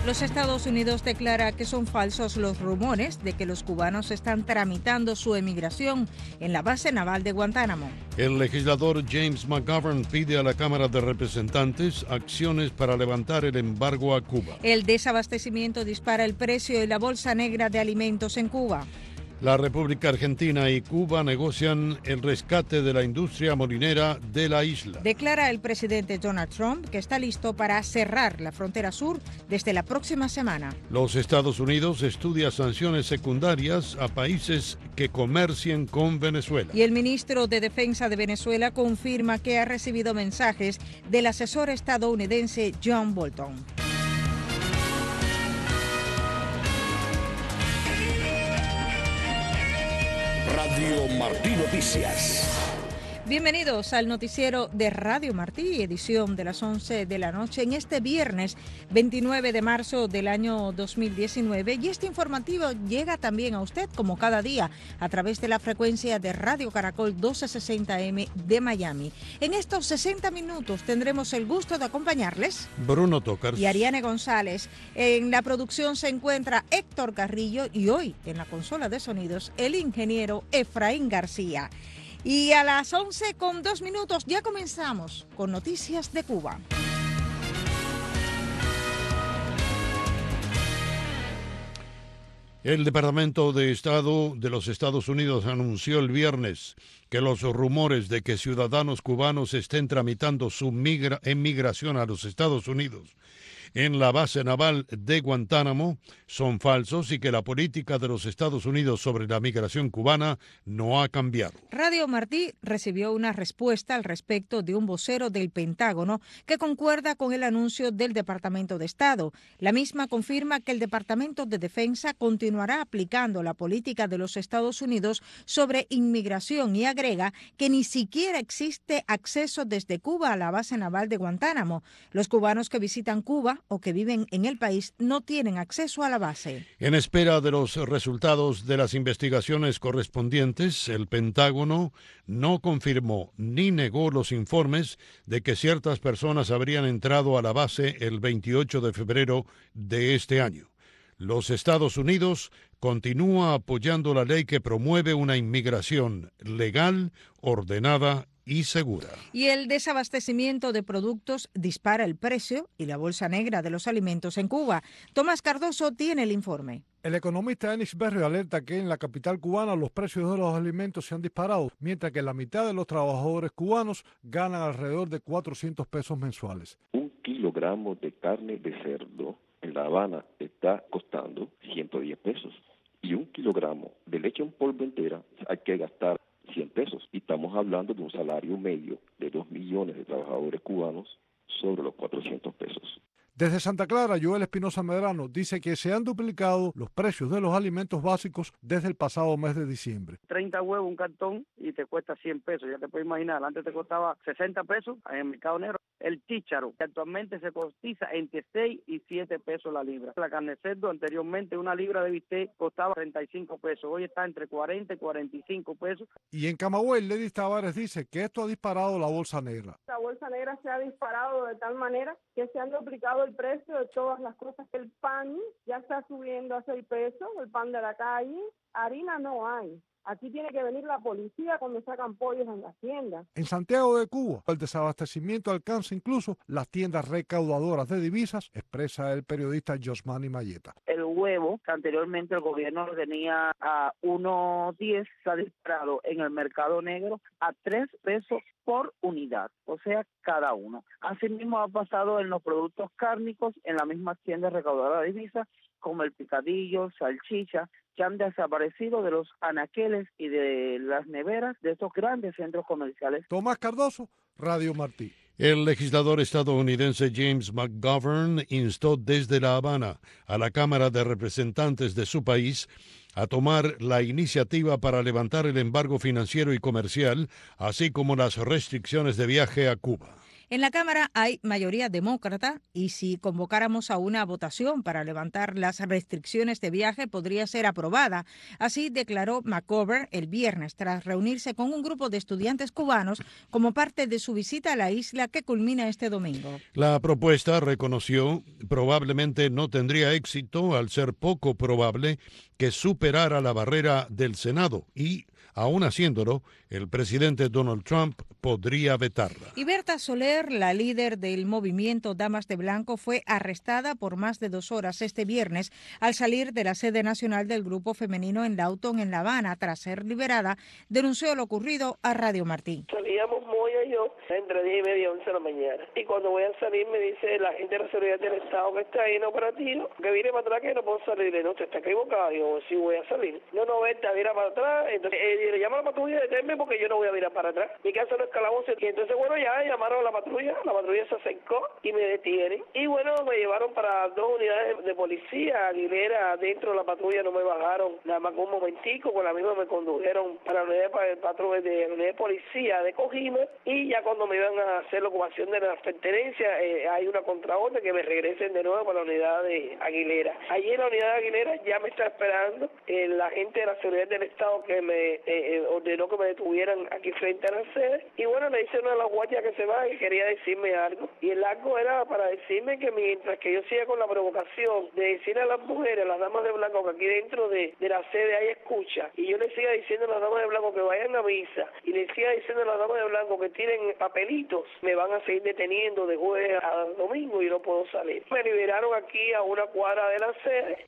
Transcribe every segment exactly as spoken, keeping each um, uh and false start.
Los Estados Unidos declara que son falsos los rumores de que los cubanos están tramitando su emigración en la base naval de Guantánamo. El legislador James McGovern pide a la Cámara de Representantes acciones para levantar el embargo a Cuba. El desabastecimiento dispara el precio de la bolsa negra de alimentos en Cuba. La República Argentina y Cuba negocian el rescate de la industria molinera de la isla. Declara el presidente Donald Trump que está listo para cerrar la frontera sur desde la próxima semana. Los Estados Unidos estudia sanciones secundarias a países que comercien con Venezuela. Y el ministro de Defensa de Venezuela confirma que ha recibido mensajes del asesor estadounidense John Bolton. Radio Martí Noticias. Bienvenidos al noticiero de Radio Martí, edición de las once de la noche, en este viernes veintinueve de marzo del año dos mil diecinueve. Y este informativo llega también a usted, como cada día, a través de la frecuencia de Radio Caracol doce sesenta eme de Miami. En estos sesenta minutos tendremos el gusto de acompañarles Bruno Tócar y Ariane González. En la producción se encuentra Héctor Carrillo y hoy en la consola de sonidos el ingeniero Efraín García. Y a las once con dos minutos ya comenzamos con Noticias de Cuba. El Departamento de Estado de los Estados Unidos anunció el viernes que los rumores de que ciudadanos cubanos estén tramitando su migra- emigración a los Estados Unidos en la base naval de Guantánamo son falsos y que la política de los Estados Unidos sobre la migración cubana no ha cambiado. Radio Martí recibió una respuesta al respecto de un vocero del Pentágono que concuerda con el anuncio del Departamento de Estado. La misma confirma que el Departamento de Defensa continuará aplicando la política de los Estados Unidos sobre inmigración y agrega que ni siquiera existe acceso desde Cuba a la base naval de Guantánamo. Los cubanos que visitan Cuba o que viven en el país no tienen acceso a la base. En espera de los resultados de las investigaciones correspondientes, el Pentágono no confirmó ni negó los informes de que ciertas personas habrían entrado a la base el veintiocho de febrero de este año. Los Estados Unidos continúa apoyando la ley que promueve una inmigración legal, ordenada y segura. Y el desabastecimiento de productos dispara el precio y la bolsa negra de los alimentos en Cuba. Tomás Cardoso tiene el informe. El economista Enix Berrio alerta que en la capital cubana los precios de los alimentos se han disparado, mientras que la mitad de los trabajadores cubanos ganan alrededor de cuatrocientos pesos mensuales. Un kilogramo de carne de cerdo en La Habana está costando ciento diez pesos y un kilogramo de leche en polvo entera hay que gastar cien pesos. Y estamos hablando de un salario medio de dos millones de trabajadores cubanos sobre los cuatrocientos pesos. Desde Santa Clara, Joel Espinosa Medrano dice que se han duplicado los precios de los alimentos básicos desde el pasado mes de diciembre. treinta huevos un cartón y te cuesta cien pesos, ya te puedes imaginar, antes te costaba sesenta pesos en el mercado negro. El chícharo, que actualmente se cotiza entre seis y siete pesos la libra. La carne de cerdo, anteriormente una libra de bistec costaba treinta y cinco pesos, hoy está entre cuarenta y cuarenta y cinco pesos. Y en Camagüey, Lady Tavares dice que esto ha disparado la bolsa negra. La bolsa negra se ha disparado de tal manera que se han duplicado el precio de todas las cosas. El pan ya está subiendo a seis pesos, el pan de la calle, harina no hay. Aquí tiene que venir la policía cuando sacan pollos en las tiendas. En Santiago de Cuba, el desabastecimiento alcanza incluso las tiendas recaudadoras de divisas, expresa el periodista Josmani Mayeta. El huevo, que anteriormente el gobierno lo tenía a uno diez, se ha disparado en el mercado negro a tres pesos por unidad, o sea, cada uno. Asimismo ha pasado en los productos cárnicos, en las mismas tiendas recaudadoras de divisas, como el picadillo, salchicha, que han desaparecido de los anaqueles y de las neveras de estos grandes centros comerciales. Tomás Cardoso, Radio Martí. El legislador estadounidense James McGovern instó desde La Habana a la Cámara de Representantes de su país a tomar la iniciativa para levantar el embargo financiero y comercial, así como las restricciones de viaje a Cuba. En la Cámara hay mayoría demócrata y si convocáramos a una votación para levantar las restricciones de viaje podría ser aprobada. Así declaró McGovern el viernes tras reunirse con un grupo de estudiantes cubanos como parte de su visita a la isla que culmina este domingo. La propuesta, reconoció, probablemente no tendría éxito al ser poco probable que superara la barrera del Senado y, aún haciéndolo, el presidente Donald Trump podría vetarla. Y Berta Soler, la líder del movimiento Damas de Blanco, fue arrestada por más de dos horas este viernes al salir de la sede nacional del grupo femenino en Lawton, en La Habana. Tras ser liberada, denunció lo ocurrido a Radio Martí. Salíamos Moya y yo entre diez y media y once de la mañana. Y cuando voy a salir me dice la gente de la seguridad del Estado que está ahí en operativo, que viene para atrás que no puedo salir. No, usted está equivocado. Yo, sí voy a salir. No, no, Berta, mira para atrás. Entonces eh, le llama a la patrulla, deténme porque yo no voy a mirar para atrás. Mi casa no es calabozo. Y entonces, bueno, ya llamaron a la patrulla. La patrulla se acercó y me detienen. Y bueno, me llevaron para dos unidades de policía. Aguilera, dentro de la patrulla no me bajaron. Nada más con un momentico, con la misma me condujeron para la unidad de, patrulla, de, la unidad de policía de Cojima. Y ya cuando me iban a hacer la ocupación de las pertenencias, eh, hay una contraorden que me regresen de nuevo para la unidad de Aguilera. Allí en la unidad de Aguilera ya me está esperando eh, la gente de la seguridad del Estado que me eh, ordenó que me detuvieran aquí frente a la sede. Y bueno, le dice una de las guardias que se va y quería decirme algo. Y el algo era para decirme que mientras que yo siga con la provocación de decirle a las mujeres, a las damas de blanco, que aquí dentro de, de la sede hay escucha, y yo le siga diciendo a las damas de blanco que vayan a misa, y le siga diciendo a las damas de blanco que tienen papelitos, me van a seguir deteniendo de jueves a domingo y no puedo salir. Me liberaron aquí a una cuadra de la sede.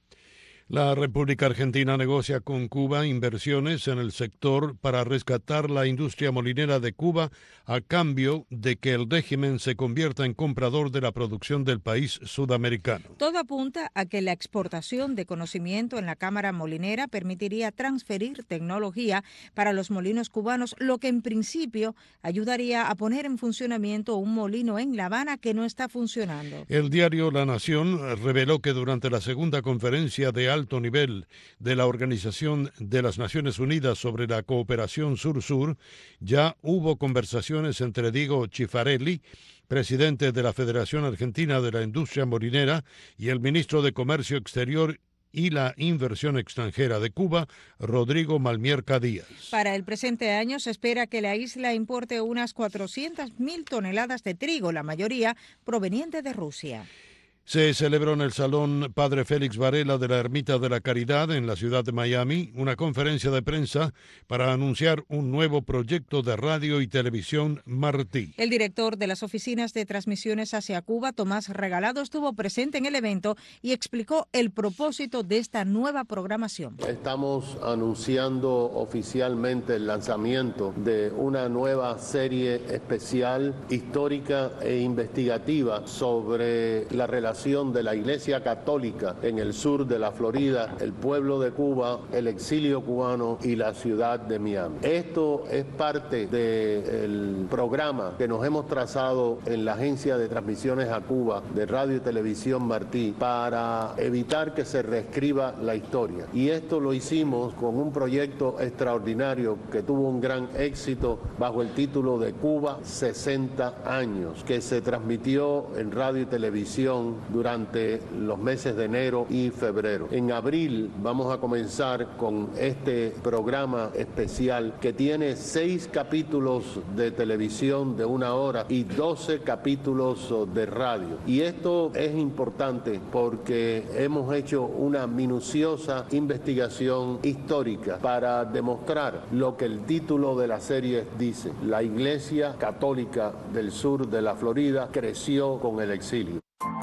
La República Argentina negocia con Cuba inversiones en el sector para rescatar la industria molinera de Cuba a cambio de que el régimen se convierta en comprador de la producción del país sudamericano. Todo apunta a que la exportación de conocimiento en la Cámara Molinera permitiría transferir tecnología para los molinos cubanos, lo que en principio ayudaría a poner en funcionamiento un molino en La Habana que no está funcionando. El diario La Nación reveló que durante la segunda conferencia de alto nivel de la Organización de las Naciones Unidas sobre la cooperación sur-sur, ya hubo conversaciones entre Diego Chifarelli, presidente de la Federación Argentina de la Industria Molinera, y el ministro de Comercio Exterior y la Inversión Extranjera de Cuba, Rodrigo Malmierca Díaz. Para el presente año se espera que la isla importe unas cuatrocientas mil toneladas de trigo, la mayoría proveniente de Rusia. Se celebró en el Salón Padre Félix Varela de la Ermita de la Caridad en la ciudad de Miami una conferencia de prensa para anunciar un nuevo proyecto de radio y televisión Martí. El director de las oficinas de transmisiones hacia Cuba, Tomás Regalado, estuvo presente en el evento y explicó el propósito de esta nueva programación. Estamos anunciando oficialmente el lanzamiento de una nueva serie especial, histórica e investigativa sobre la relación de la Iglesia Católica en el sur de la Florida, el pueblo de Cuba, el exilio cubano y la ciudad de Miami. Esto es parte del programa que nos hemos trazado en la Agencia de Transmisiones a Cuba de Radio y Televisión Martí para evitar que se reescriba la historia. Y esto lo hicimos con un proyecto extraordinario que tuvo un gran éxito bajo el título de Cuba sesenta años, que se transmitió en radio y televisión durante los meses de enero y febrero. En abril vamos a comenzar con este programa especial que tiene seis capítulos de televisión de una hora y doce capítulos de radio. Y esto es importante porque hemos hecho una minuciosa investigación histórica para demostrar lo que el título de la serie dice. La Iglesia Católica del sur de la Florida creció con el exilio.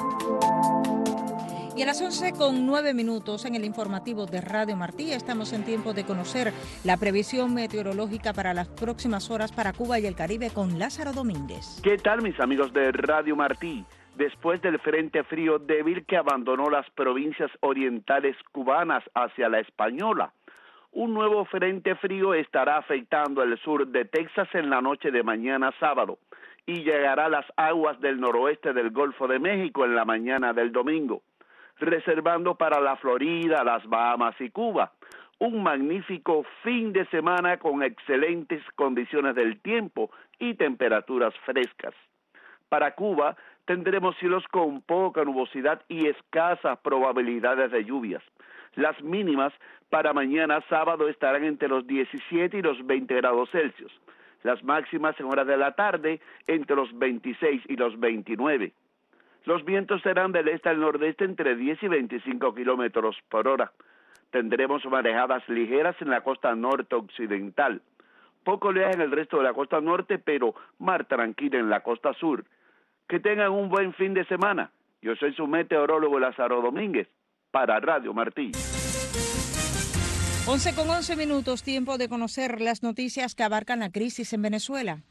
Y a las once con nueve minutos en el informativo de Radio Martí estamos en tiempo de conocer la previsión meteorológica para las próximas horas para Cuba y el Caribe con Lázaro Domínguez. ¿Qué tal, mis amigos de Radio Martí? Después del frente frío débil que abandonó las provincias orientales cubanas hacia la Española, un nuevo frente frío estará afectando el sur de Texas en la noche de mañana sábado y llegará a las aguas del noroeste del Golfo de México en la mañana del domingo, reservando para la Florida, las Bahamas y Cuba un magnífico fin de semana con excelentes condiciones del tiempo y temperaturas frescas. Para Cuba tendremos cielos con poca nubosidad y escasas probabilidades de lluvias. Las mínimas para mañana sábado estarán entre los diecisiete y los veinte grados Celsius. Las máximas en horas de la tarde entre los veintiséis y los veintinueve. Los vientos serán del este al nordeste entre diez y veinticinco kilómetros por hora. Tendremos marejadas ligeras en la costa norte occidental. Poco oleaje en el resto de la costa norte, pero mar tranquila en la costa sur. Que tengan un buen fin de semana. Yo soy su meteorólogo Lázaro Domínguez, para Radio Martí. once con once minutos, tiempo de conocer las noticias que abarcan la crisis en Venezuela.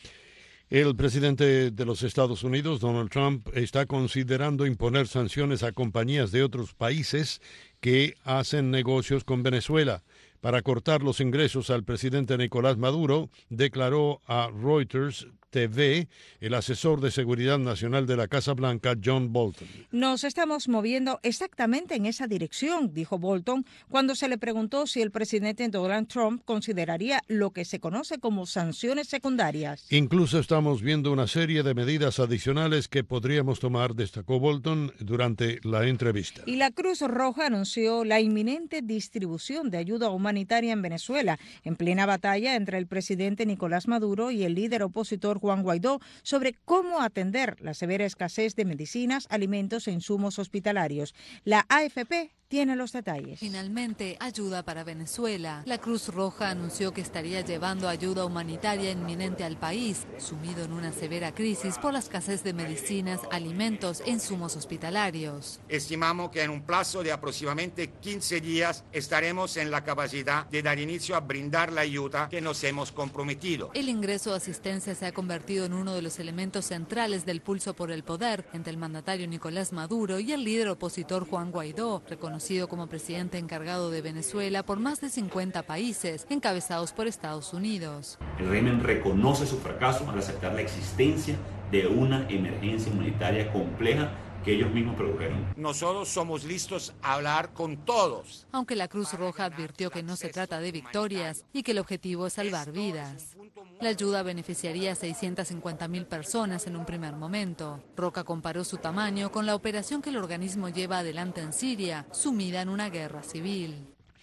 El presidente de los Estados Unidos, Donald Trump, está considerando imponer sanciones a compañías de otros países que hacen negocios con Venezuela. Para cortar los ingresos al presidente Nicolás Maduro, declaró a Reuters T V el asesor de Seguridad Nacional de la Casa Blanca, John Bolton. Nos estamos moviendo exactamente en esa dirección, dijo Bolton, cuando se le preguntó si el presidente Donald Trump consideraría lo que se conoce como sanciones secundarias. Incluso estamos viendo una serie de medidas adicionales que podríamos tomar, destacó Bolton durante la entrevista. Y la Cruz Roja anunció la inminente distribución de ayuda humanitaria en Venezuela, en plena batalla entre el presidente Nicolás Maduro y el líder opositor Juan Guaidó sobre cómo atender la severa escasez de medicinas, alimentos e insumos hospitalarios. La A F P tiene los detalles. Finalmente, ayuda para Venezuela. La Cruz Roja anunció que estaría llevando ayuda humanitaria inminente al país, sumido en una severa crisis por la escasez de medicinas, alimentos e insumos hospitalarios. Estimamos que en un plazo de aproximadamente quince días estaremos en la capacidad de dar inicio a brindar la ayuda que nos hemos comprometido. El ingreso de asistencia se ha convertido en uno de los elementos centrales del pulso por el poder entre el mandatario Nicolás Maduro y el líder opositor Juan Guaidó, reconocido como presidente encargado de Venezuela por más de cincuenta países, encabezados por Estados Unidos. El régimen reconoce su fracaso al aceptar la existencia de una emergencia humanitaria compleja que ellos mismos produjeron. Nosotros somos listos a hablar con todos. Aunque la Cruz Roja advirtió que no se trata de victorias y que el objetivo es salvar vidas. La ayuda beneficiaría a seiscientas cincuenta mil personas en un primer momento. Roca comparó su tamaño con la operación que el organismo lleva adelante en Siria, sumida en una guerra civil.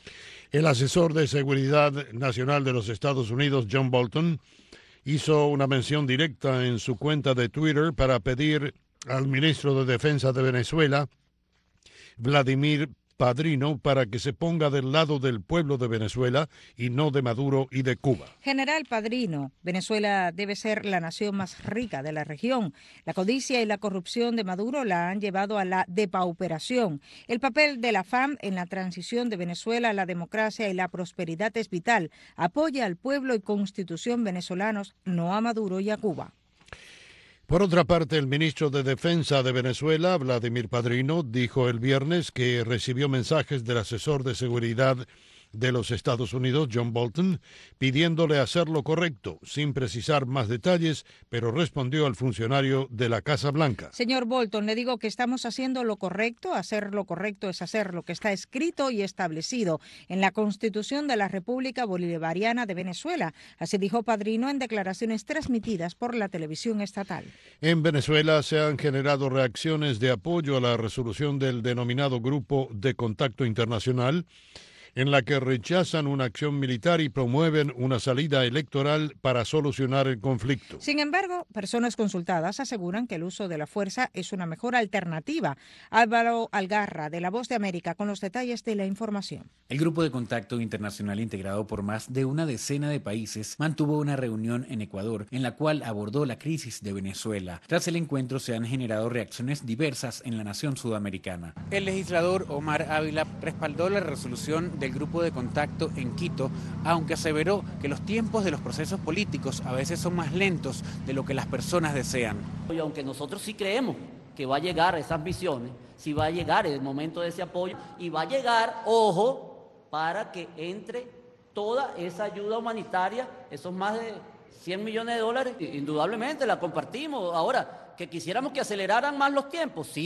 El asesor de Seguridad Nacional de los Estados Unidos, John Bolton, hizo una mención directa en su cuenta de Twitter para pedir al ministro de Defensa de Venezuela, Vladimir Padrino, para que se ponga del lado del pueblo de Venezuela y no de Maduro y de Cuba. General Padrino, Venezuela debe ser la nación más rica de la región. La codicia y la corrupción de Maduro la han llevado a la depauperación. El papel de la F A M en la transición de Venezuela a la democracia y la prosperidad es vital. Apoya al pueblo y constitución venezolanos, no a Maduro y a Cuba. Por otra parte, el ministro de Defensa de Venezuela, Vladimir Padrino, dijo el viernes que recibió mensajes del asesor de seguridad de los Estados Unidos, John Bolton, pidiéndole hacer lo correcto, sin precisar más detalles, pero respondió al funcionario de la Casa Blanca. Señor Bolton, le digo que estamos haciendo lo correcto. Hacer lo correcto es hacer lo que está escrito y establecido en la Constitución de la República Bolivariana de Venezuela. Así dijo Padrino en declaraciones transmitidas por la televisión estatal. En Venezuela se han generado reacciones de apoyo a la resolución del denominado Grupo de Contacto Internacional, en la que rechazan una acción militar y promueven una salida electoral para solucionar el conflicto. Sin embargo, personas consultadas aseguran que el uso de la fuerza es una mejor alternativa. Álvaro Algarra, de La Voz de América, con los detalles de la información. El Grupo de Contacto Internacional, integrado por más de una decena de países, mantuvo una reunión en Ecuador en la cual abordó la crisis de Venezuela. Tras el encuentro se han generado reacciones diversas en la nación sudamericana. El legislador Omar Ávila respaldó la resolución del Grupo de Contacto en Quito, aunque aseveró que los tiempos de los procesos políticos a veces son más lentos de lo que las personas desean. Y aunque nosotros sí creemos que va a llegar esas visiones, sí va a llegar el momento de ese apoyo y va a llegar, ojo, para que entre toda esa ayuda humanitaria, esos más de cien millones de dólares, indudablemente la compartimos. Ahora, que quisiéramos que aceleraran más los tiempos, sí.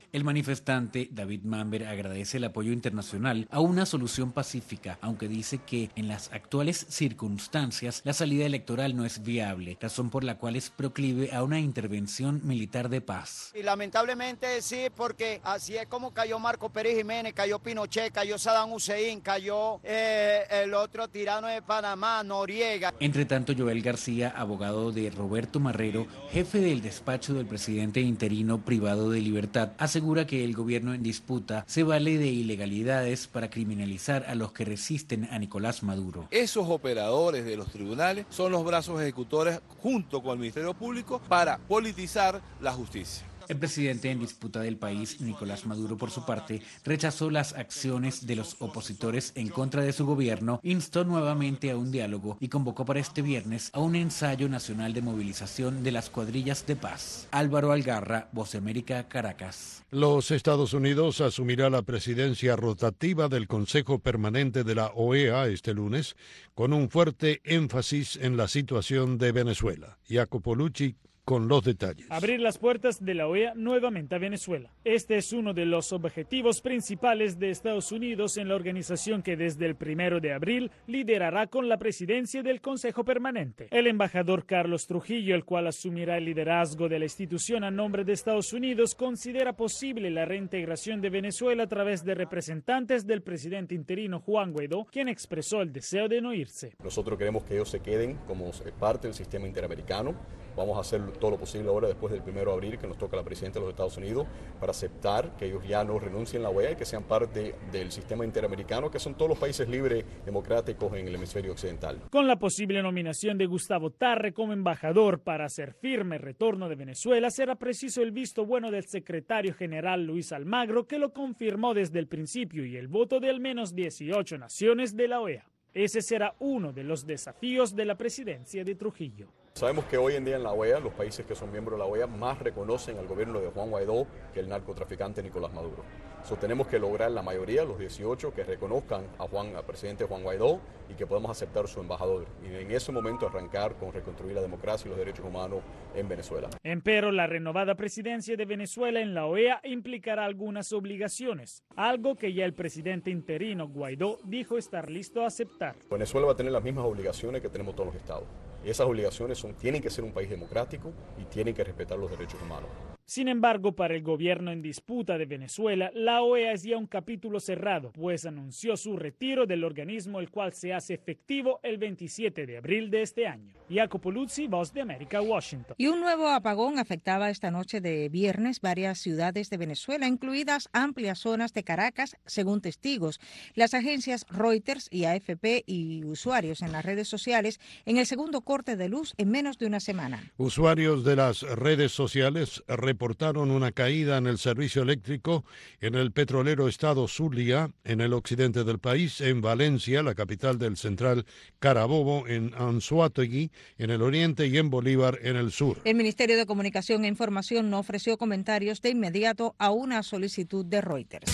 El manifestante David Mamber agradece el apoyo internacional a una solución pacífica, aunque dice que en las actuales circunstancias la salida electoral no es viable, razón por la cual es proclive a una intervención militar de paz. Y lamentablemente sí, porque así es como cayó Marco Pérez Jiménez, cayó Pinochet, cayó Saddam Hussein, cayó eh, el otro tirano de Panamá, Noriega. Entre tanto, Joel García, abogado de Roberto Marrero, jefe del despacho del presidente interino privado de libertad, asegura que el gobierno en disputa se vale de ilegalidades para criminalizar a los que resisten a Nicolás Maduro. Esos operadores de los tribunales son los brazos ejecutores junto con el Ministerio Público para politizar la justicia. El presidente en disputa del país, Nicolás Maduro, por su parte, rechazó las acciones de los opositores en contra de su gobierno, instó nuevamente a un diálogo y convocó para este viernes a un ensayo nacional de movilización de las cuadrillas de paz. Álvaro Algarra, Voz de América, Caracas. Los Estados Unidos asumirá la presidencia rotativa del Consejo Permanente de la O E A este lunes, con un fuerte énfasis en la situación de Venezuela. Jacopo Lucci con los detalles. Abrir las puertas de la O E A nuevamente a Venezuela. Este es uno de los objetivos principales de Estados Unidos en la organización que desde el primero de abril liderará con la presidencia del Consejo Permanente. El embajador Carlos Trujillo, el cual asumirá el liderazgo de la institución a nombre de Estados Unidos, considera posible la reintegración de Venezuela a través de representantes del presidente interino Juan Guaidó, quien expresó el deseo de no irse. Nosotros queremos que ellos se queden como parte del sistema interamericano. Vamos a hacer todo lo posible ahora después del primero de abril, que nos toca la presidencia de los Estados Unidos, para aceptar que ellos ya no renuncien a la O E A y que sean parte del sistema interamericano, que son todos los países libres, democráticos en el hemisferio occidental. Con la posible nominación de Gustavo Tarre como embajador para hacer firme el retorno de Venezuela, será preciso el visto bueno del secretario general Luis Almagro, que lo confirmó desde el principio, y el voto de al menos dieciocho naciones de la O E A. Ese será uno de los desafíos de la presidencia de Trujillo. Sabemos que hoy en día en la O E A, los países que son miembros de la O E A más reconocen al gobierno de Juan Guaidó que el narcotraficante Nicolás Maduro. So, tenemos que lograr la mayoría, los dieciocho, que reconozcan a Juan, al presidente Juan Guaidó y que podamos aceptar su embajador. Y en ese momento arrancar con reconstruir la democracia y los derechos humanos en Venezuela. Empero, la renovada presidencia de Venezuela en la O E A implicará algunas obligaciones, algo que ya el presidente interino Guaidó dijo estar listo a aceptar. Venezuela va a tener las mismas obligaciones que tenemos todos los estados. Y esas obligaciones son, tienen que ser un país democrático y tienen que respetar los derechos humanos. Sin embargo, para el gobierno en disputa de Venezuela, la O E A es ya un capítulo cerrado, pues anunció su retiro del organismo, el cual se hace efectivo el veintisiete de abril de este año. Jacopo Luzzi, Voz de América, Washington. Y un nuevo apagón afectaba esta noche de viernes varias ciudades de Venezuela, incluidas amplias zonas de Caracas, según testigos. Las agencias Reuters y A F P y usuarios en las redes sociales en el segundo corte de luz en menos de una semana. Usuarios de las redes sociales reportaron una caída en el servicio eléctrico en el petrolero estado Zulia, en el occidente del país, en Valencia, la capital del central Carabobo, en Anzoátegui, en el oriente, y en Bolívar, en el sur. El Ministerio de Comunicación e Información no ofreció comentarios de inmediato a una solicitud de Reuters.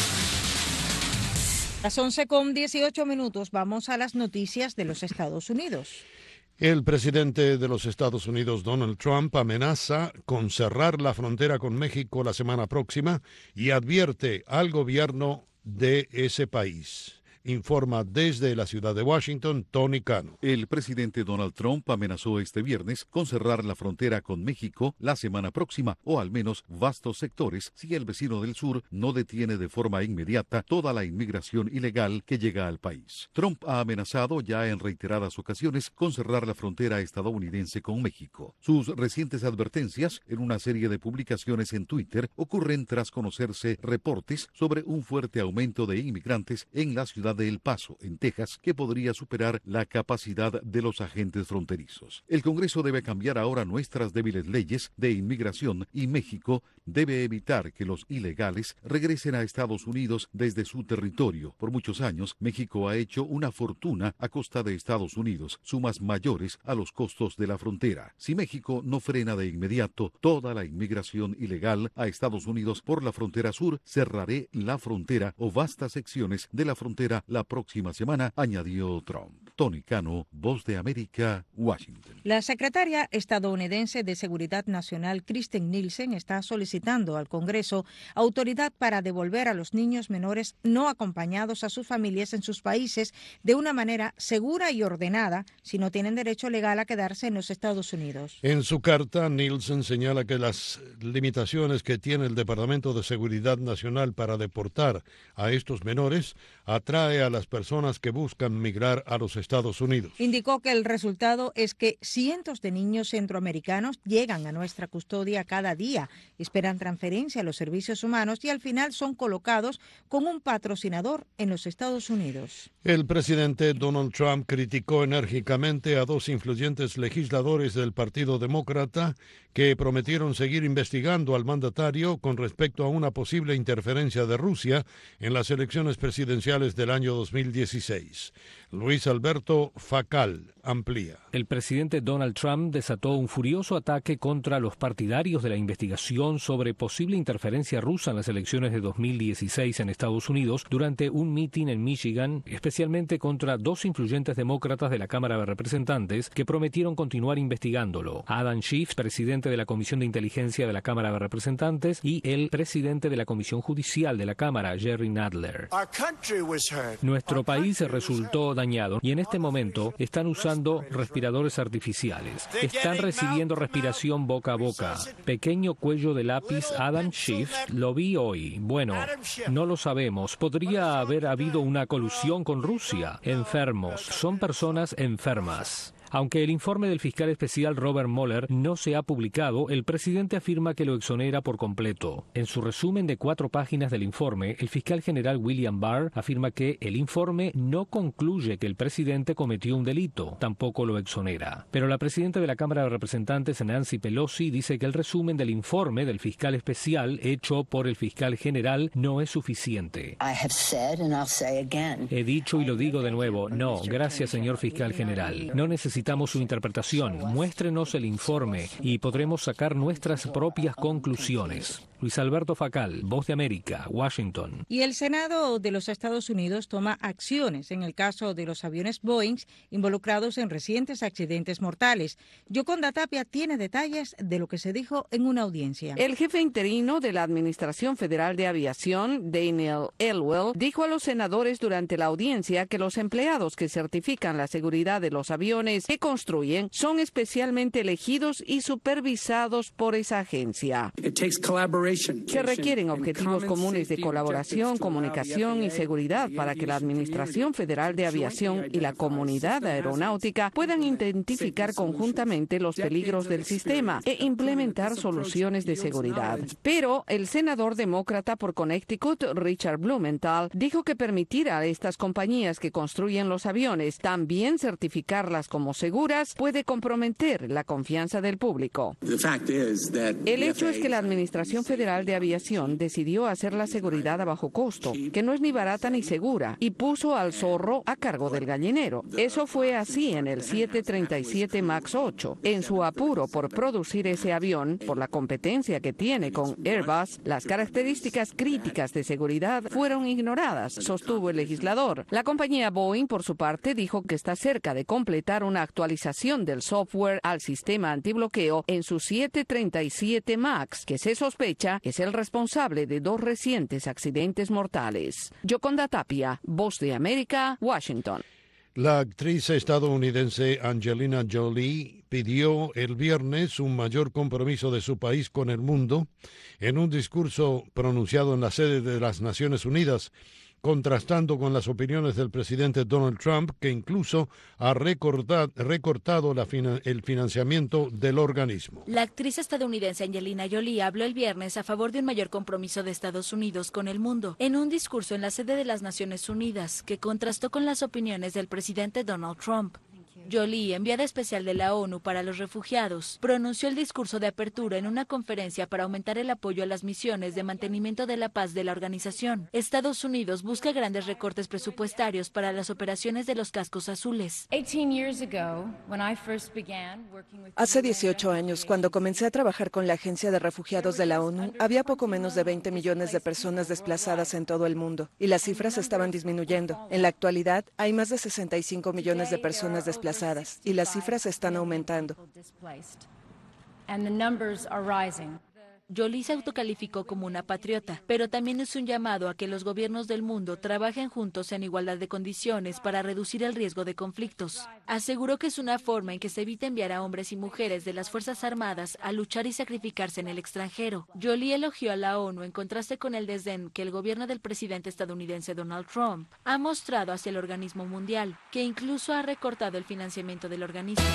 Las once con dieciocho minutos, vamos a las noticias de los Estados Unidos. El presidente de los Estados Unidos, Donald Trump, amenaza con cerrar la frontera con México la semana próxima y advierte al gobierno de ese país. Informa desde la ciudad de Washington, Tony Cano. El presidente Donald Trump amenazó este viernes con cerrar la frontera con México la semana próxima, o al menos vastos sectores, si el vecino del sur no detiene de forma inmediata toda la inmigración ilegal que llega al país. Trump ha amenazado ya en reiteradas ocasiones con cerrar la frontera estadounidense con México. Sus recientes advertencias en una serie de publicaciones en Twitter ocurren tras conocerse reportes sobre un fuerte aumento de inmigrantes en la ciudad de El Paso, en Texas, que podría superar la capacidad de los agentes fronterizos. El Congreso debe cambiar ahora nuestras débiles leyes de inmigración y México debe evitar que los ilegales regresen a Estados Unidos desde su territorio. Por muchos años, México ha hecho una fortuna a costa de Estados Unidos, sumas mayores a los costos de la frontera. Si México no frena de inmediato toda la inmigración ilegal a Estados Unidos por la frontera sur, cerraré la frontera o vastas secciones de la frontera la próxima semana, añadió Trump. Tony Cano, Voz de América, Washington. La secretaria estadounidense de Seguridad Nacional, Kristen Nielsen, está solicitando al Congreso autoridad para devolver a los niños menores no acompañados a sus familias en sus países de una manera segura y ordenada si no tienen derecho legal a quedarse en los Estados Unidos. En su carta, Nielsen señala que las limitaciones que tiene el Departamento de Seguridad Nacional para deportar a estos menores atrae a las personas que buscan migrar a los Estados Unidos. Indicó que el resultado es que cientos de niños centroamericanos llegan a nuestra custodia cada día, esperan transferencia a los servicios humanos y al final son colocados con un patrocinador en los Estados Unidos. El presidente Donald Trump criticó enérgicamente a dos influyentes legisladores del Partido Demócrata que prometieron seguir investigando al mandatario con respecto a una posible interferencia de Rusia en las elecciones presidenciales del año dos mil dieciséis. Luis Alberto Facal amplía. El presidente Donald Trump desató un furioso ataque contra los partidarios de la investigación sobre posible interferencia rusa en las elecciones de dos mil dieciséis en Estados Unidos durante un mitin en Michigan, especialmente contra dos influyentes demócratas de la Cámara de Representantes que prometieron continuar investigándolo. Adam Schiff, presidente de la Comisión de Inteligencia de la Cámara de Representantes, y el presidente de la Comisión Judicial de la Cámara, Jerry Nadler. Nuestro país resultó dañado y en este momento están usando respiradores artificiales. Están recibiendo respiración boca a boca. Pequeño cuello de lápiz Adam Schiff, lo vi hoy. Bueno, no lo sabemos. Podría haber habido una colusión con Rusia. Enfermos. Son personas enfermas. Aunque el informe del fiscal especial Robert Mueller no se ha publicado, el presidente afirma que lo exonera por completo. En su resumen de cuatro páginas del informe, el fiscal general William Barr afirma que el informe no concluye que el presidente cometió un delito, tampoco lo exonera. Pero la presidenta de la Cámara de Representantes, Nancy Pelosi, dice que el resumen del informe del fiscal especial hecho por el fiscal general no es suficiente. He dicho y lo digo de nuevo, no, gracias señor fiscal general. No necesitamos Necesitamos su interpretación. Muéstrenos el informe y podremos sacar nuestras propias conclusiones. Luis Alberto Facal, Voz de América, Washington. Y el Senado de los Estados Unidos toma acciones en el caso de los aviones Boeing involucrados en recientes accidentes mortales. Yoconda Tapia tiene detalles de lo que se dijo en una audiencia. El jefe interino de la Administración Federal de Aviación, Daniel Elwell, dijo a los senadores durante la audiencia que los empleados que certifican la seguridad de los aviones que construyen son especialmente elegidos y supervisados por esa agencia. Se requieren objetivos comunes de colaboración, comunicación y seguridad para que la Administración Federal de Aviación y la comunidad aeronáutica puedan identificar conjuntamente los peligros del sistema e implementar soluciones de seguridad. Pero el senador demócrata por Connecticut, Richard Blumenthal, dijo que permitir a estas compañías que construyen los aviones también certificarlas como seguras puede comprometer la confianza del público. El hecho es que la Administración Federal de Aviación decidió hacer la seguridad a bajo costo, que no es ni barata ni segura, y puso al zorro a cargo del gallinero. Eso fue así en el siete treinta y siete MAX ocho. En su apuro por producir ese avión, por la competencia que tiene con Airbus, las características críticas de seguridad fueron ignoradas, sostuvo el legislador. La compañía Boeing, por su parte, dijo que está cerca de completar una actualización del software al sistema antibloqueo en su siete treinta y siete MAX, que se sospecha es el responsable de dos recientes accidentes mortales. Yoconda Tapia, Voz de América, Washington. La actriz estadounidense Angelina Jolie pidió el viernes un mayor compromiso de su país con el mundo en un discurso pronunciado en la sede de las Naciones Unidas, contrastando con las opiniones del presidente Donald Trump, que incluso ha recortado, recortado la fina, el financiamiento del organismo. La actriz estadounidense Angelina Jolie habló el viernes a favor de un mayor compromiso de Estados Unidos con el mundo, en un discurso en la sede de las Naciones Unidas, que contrastó con las opiniones del presidente Donald Trump. Jolie, enviada especial de la ONU para los refugiados, pronunció el discurso de apertura en una conferencia para aumentar el apoyo a las misiones de mantenimiento de la paz de la organización. Estados Unidos busca grandes recortes presupuestarios para las operaciones de los cascos azules. Hace dieciocho años, cuando comencé a trabajar con la Agencia de Refugiados de la ONU, había poco menos de veinte millones de personas desplazadas en todo el mundo, y las cifras estaban disminuyendo. En la actualidad, hay más de sesenta y cinco millones de personas desplazadas. Y las cifras están aumentando. Jolie se autocalificó como una patriota, pero también es un llamado a que los gobiernos del mundo trabajen juntos en igualdad de condiciones para reducir el riesgo de conflictos. Aseguró que es una forma en que se evita enviar a hombres y mujeres de las Fuerzas Armadas a luchar y sacrificarse en el extranjero. Jolie elogió a la ONU en contraste con el desdén que el gobierno del presidente estadounidense Donald Trump ha mostrado hacia el organismo mundial, que incluso ha recortado el financiamiento del organismo.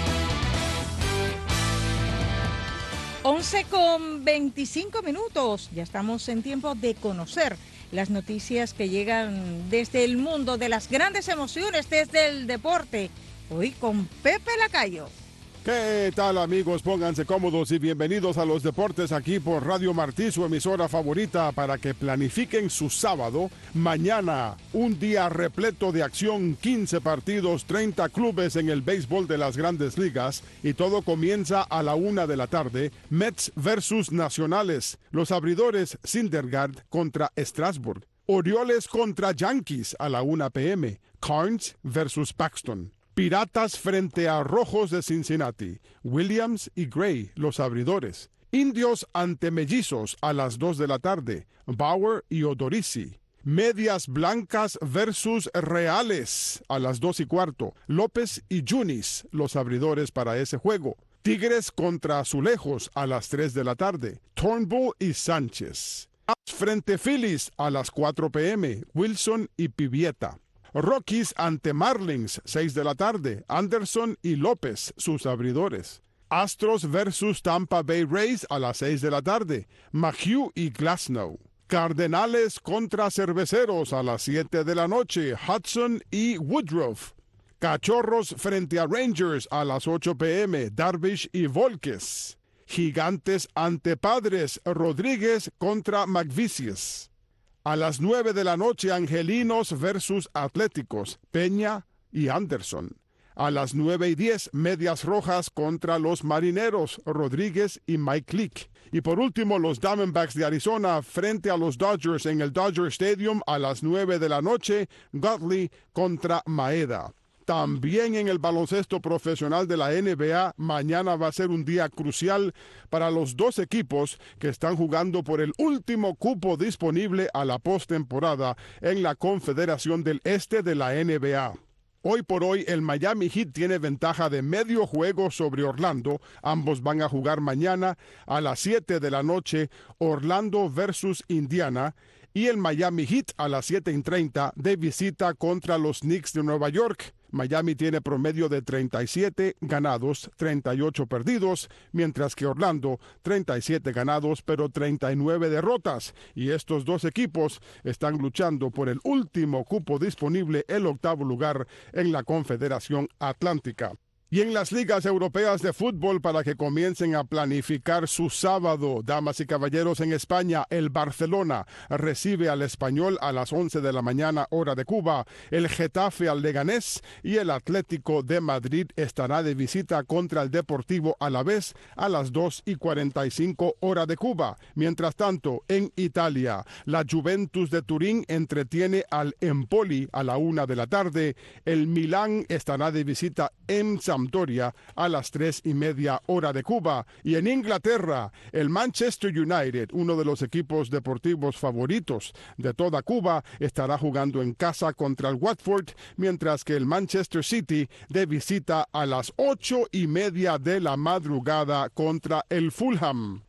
once con veinticinco minutos. Ya estamos en tiempo de conocer las noticias que llegan desde el mundo de las grandes emociones, desde el deporte. Hoy con Pepe Lacayo. ¿Qué tal, amigos? Pónganse cómodos y bienvenidos a los deportes aquí por Radio Martí, su emisora favorita, para que planifiquen su sábado. Mañana, un día repleto de acción, quince partidos, treinta clubes en el béisbol de las Grandes Ligas, y todo comienza a la una de la tarde. Mets versus Nacionales, los abridores Syndergaard contra Strasburg, Orioles contra Yankees a la una p m, Carnes versus Paxton. Piratas frente a Rojos de Cincinnati, Williams y Gray, los abridores. Indios ante Mellizos a las dos de la tarde, Bauer y Odorizzi. Medias Blancas versus Reales a las dos y cuarto, López y Yunis, los abridores para ese juego. Tigres contra Azulejos a las tres de la tarde, Turnbull y Sánchez. Frente Phillies a las cuatro p m, Wilson y Pivieta. Rockies ante Marlins, seis de la tarde, Anderson y López, sus abridores. Astros versus Tampa Bay Rays a las seis de la tarde, McHugh y Glasnow. Cardenales contra Cerveceros a las siete de la noche, Hudson y Woodruff. Cachorros frente a Rangers a las ocho p m, Darvish y Volquez. Gigantes ante Padres, Rodríguez contra McVicious. A las nueve de la noche, Angelinos versus Atléticos, Peña y Anderson. A las nueve y diez, Medias Rojas contra los Marineros, Rodríguez y Mike Leake. Y por último, los Diamondbacks de Arizona frente a los Dodgers en el Dodger Stadium a las nueve de la noche, Godley contra Maeda. También en el baloncesto profesional de la N B A, mañana va a ser un día crucial para los dos equipos que están jugando por el último cupo disponible a la postemporada en la Confederación del Este de la N B A. Hoy por hoy, el Miami Heat tiene ventaja de medio juego sobre Orlando. Ambos van a jugar mañana a las siete de la noche, Orlando versus Indiana. Y el Miami Heat a las siete y treinta de visita contra los Knicks de Nueva York. Miami tiene promedio de treinta y siete ganados, treinta y ocho perdidos, mientras que Orlando treinta y siete ganados, pero treinta y nueve derrotas. Y estos dos equipos están luchando por el último cupo disponible, el octavo lugar en la Confederación Atlántica. Y en las ligas europeas de fútbol, para que comiencen a planificar su sábado, damas y caballeros, en España, el Barcelona recibe al Español a las once de la mañana, hora de Cuba, el Getafe al Leganés y el Atlético de Madrid estará de visita contra el Deportivo Alavés a las dos y cuarenta y cinco, hora de Cuba. Mientras tanto, en Italia, la Juventus de Turín entretiene al Empoli a la una de la tarde, el Milán estará de visita en San Sampdoria a las tres y media, hora de Cuba. Y en Inglaterra, el Manchester United, uno de los equipos deportivos favoritos de toda Cuba, estará jugando en casa contra el Watford, mientras que el Manchester City de visita a las ocho y media de la madrugada contra el Fulham.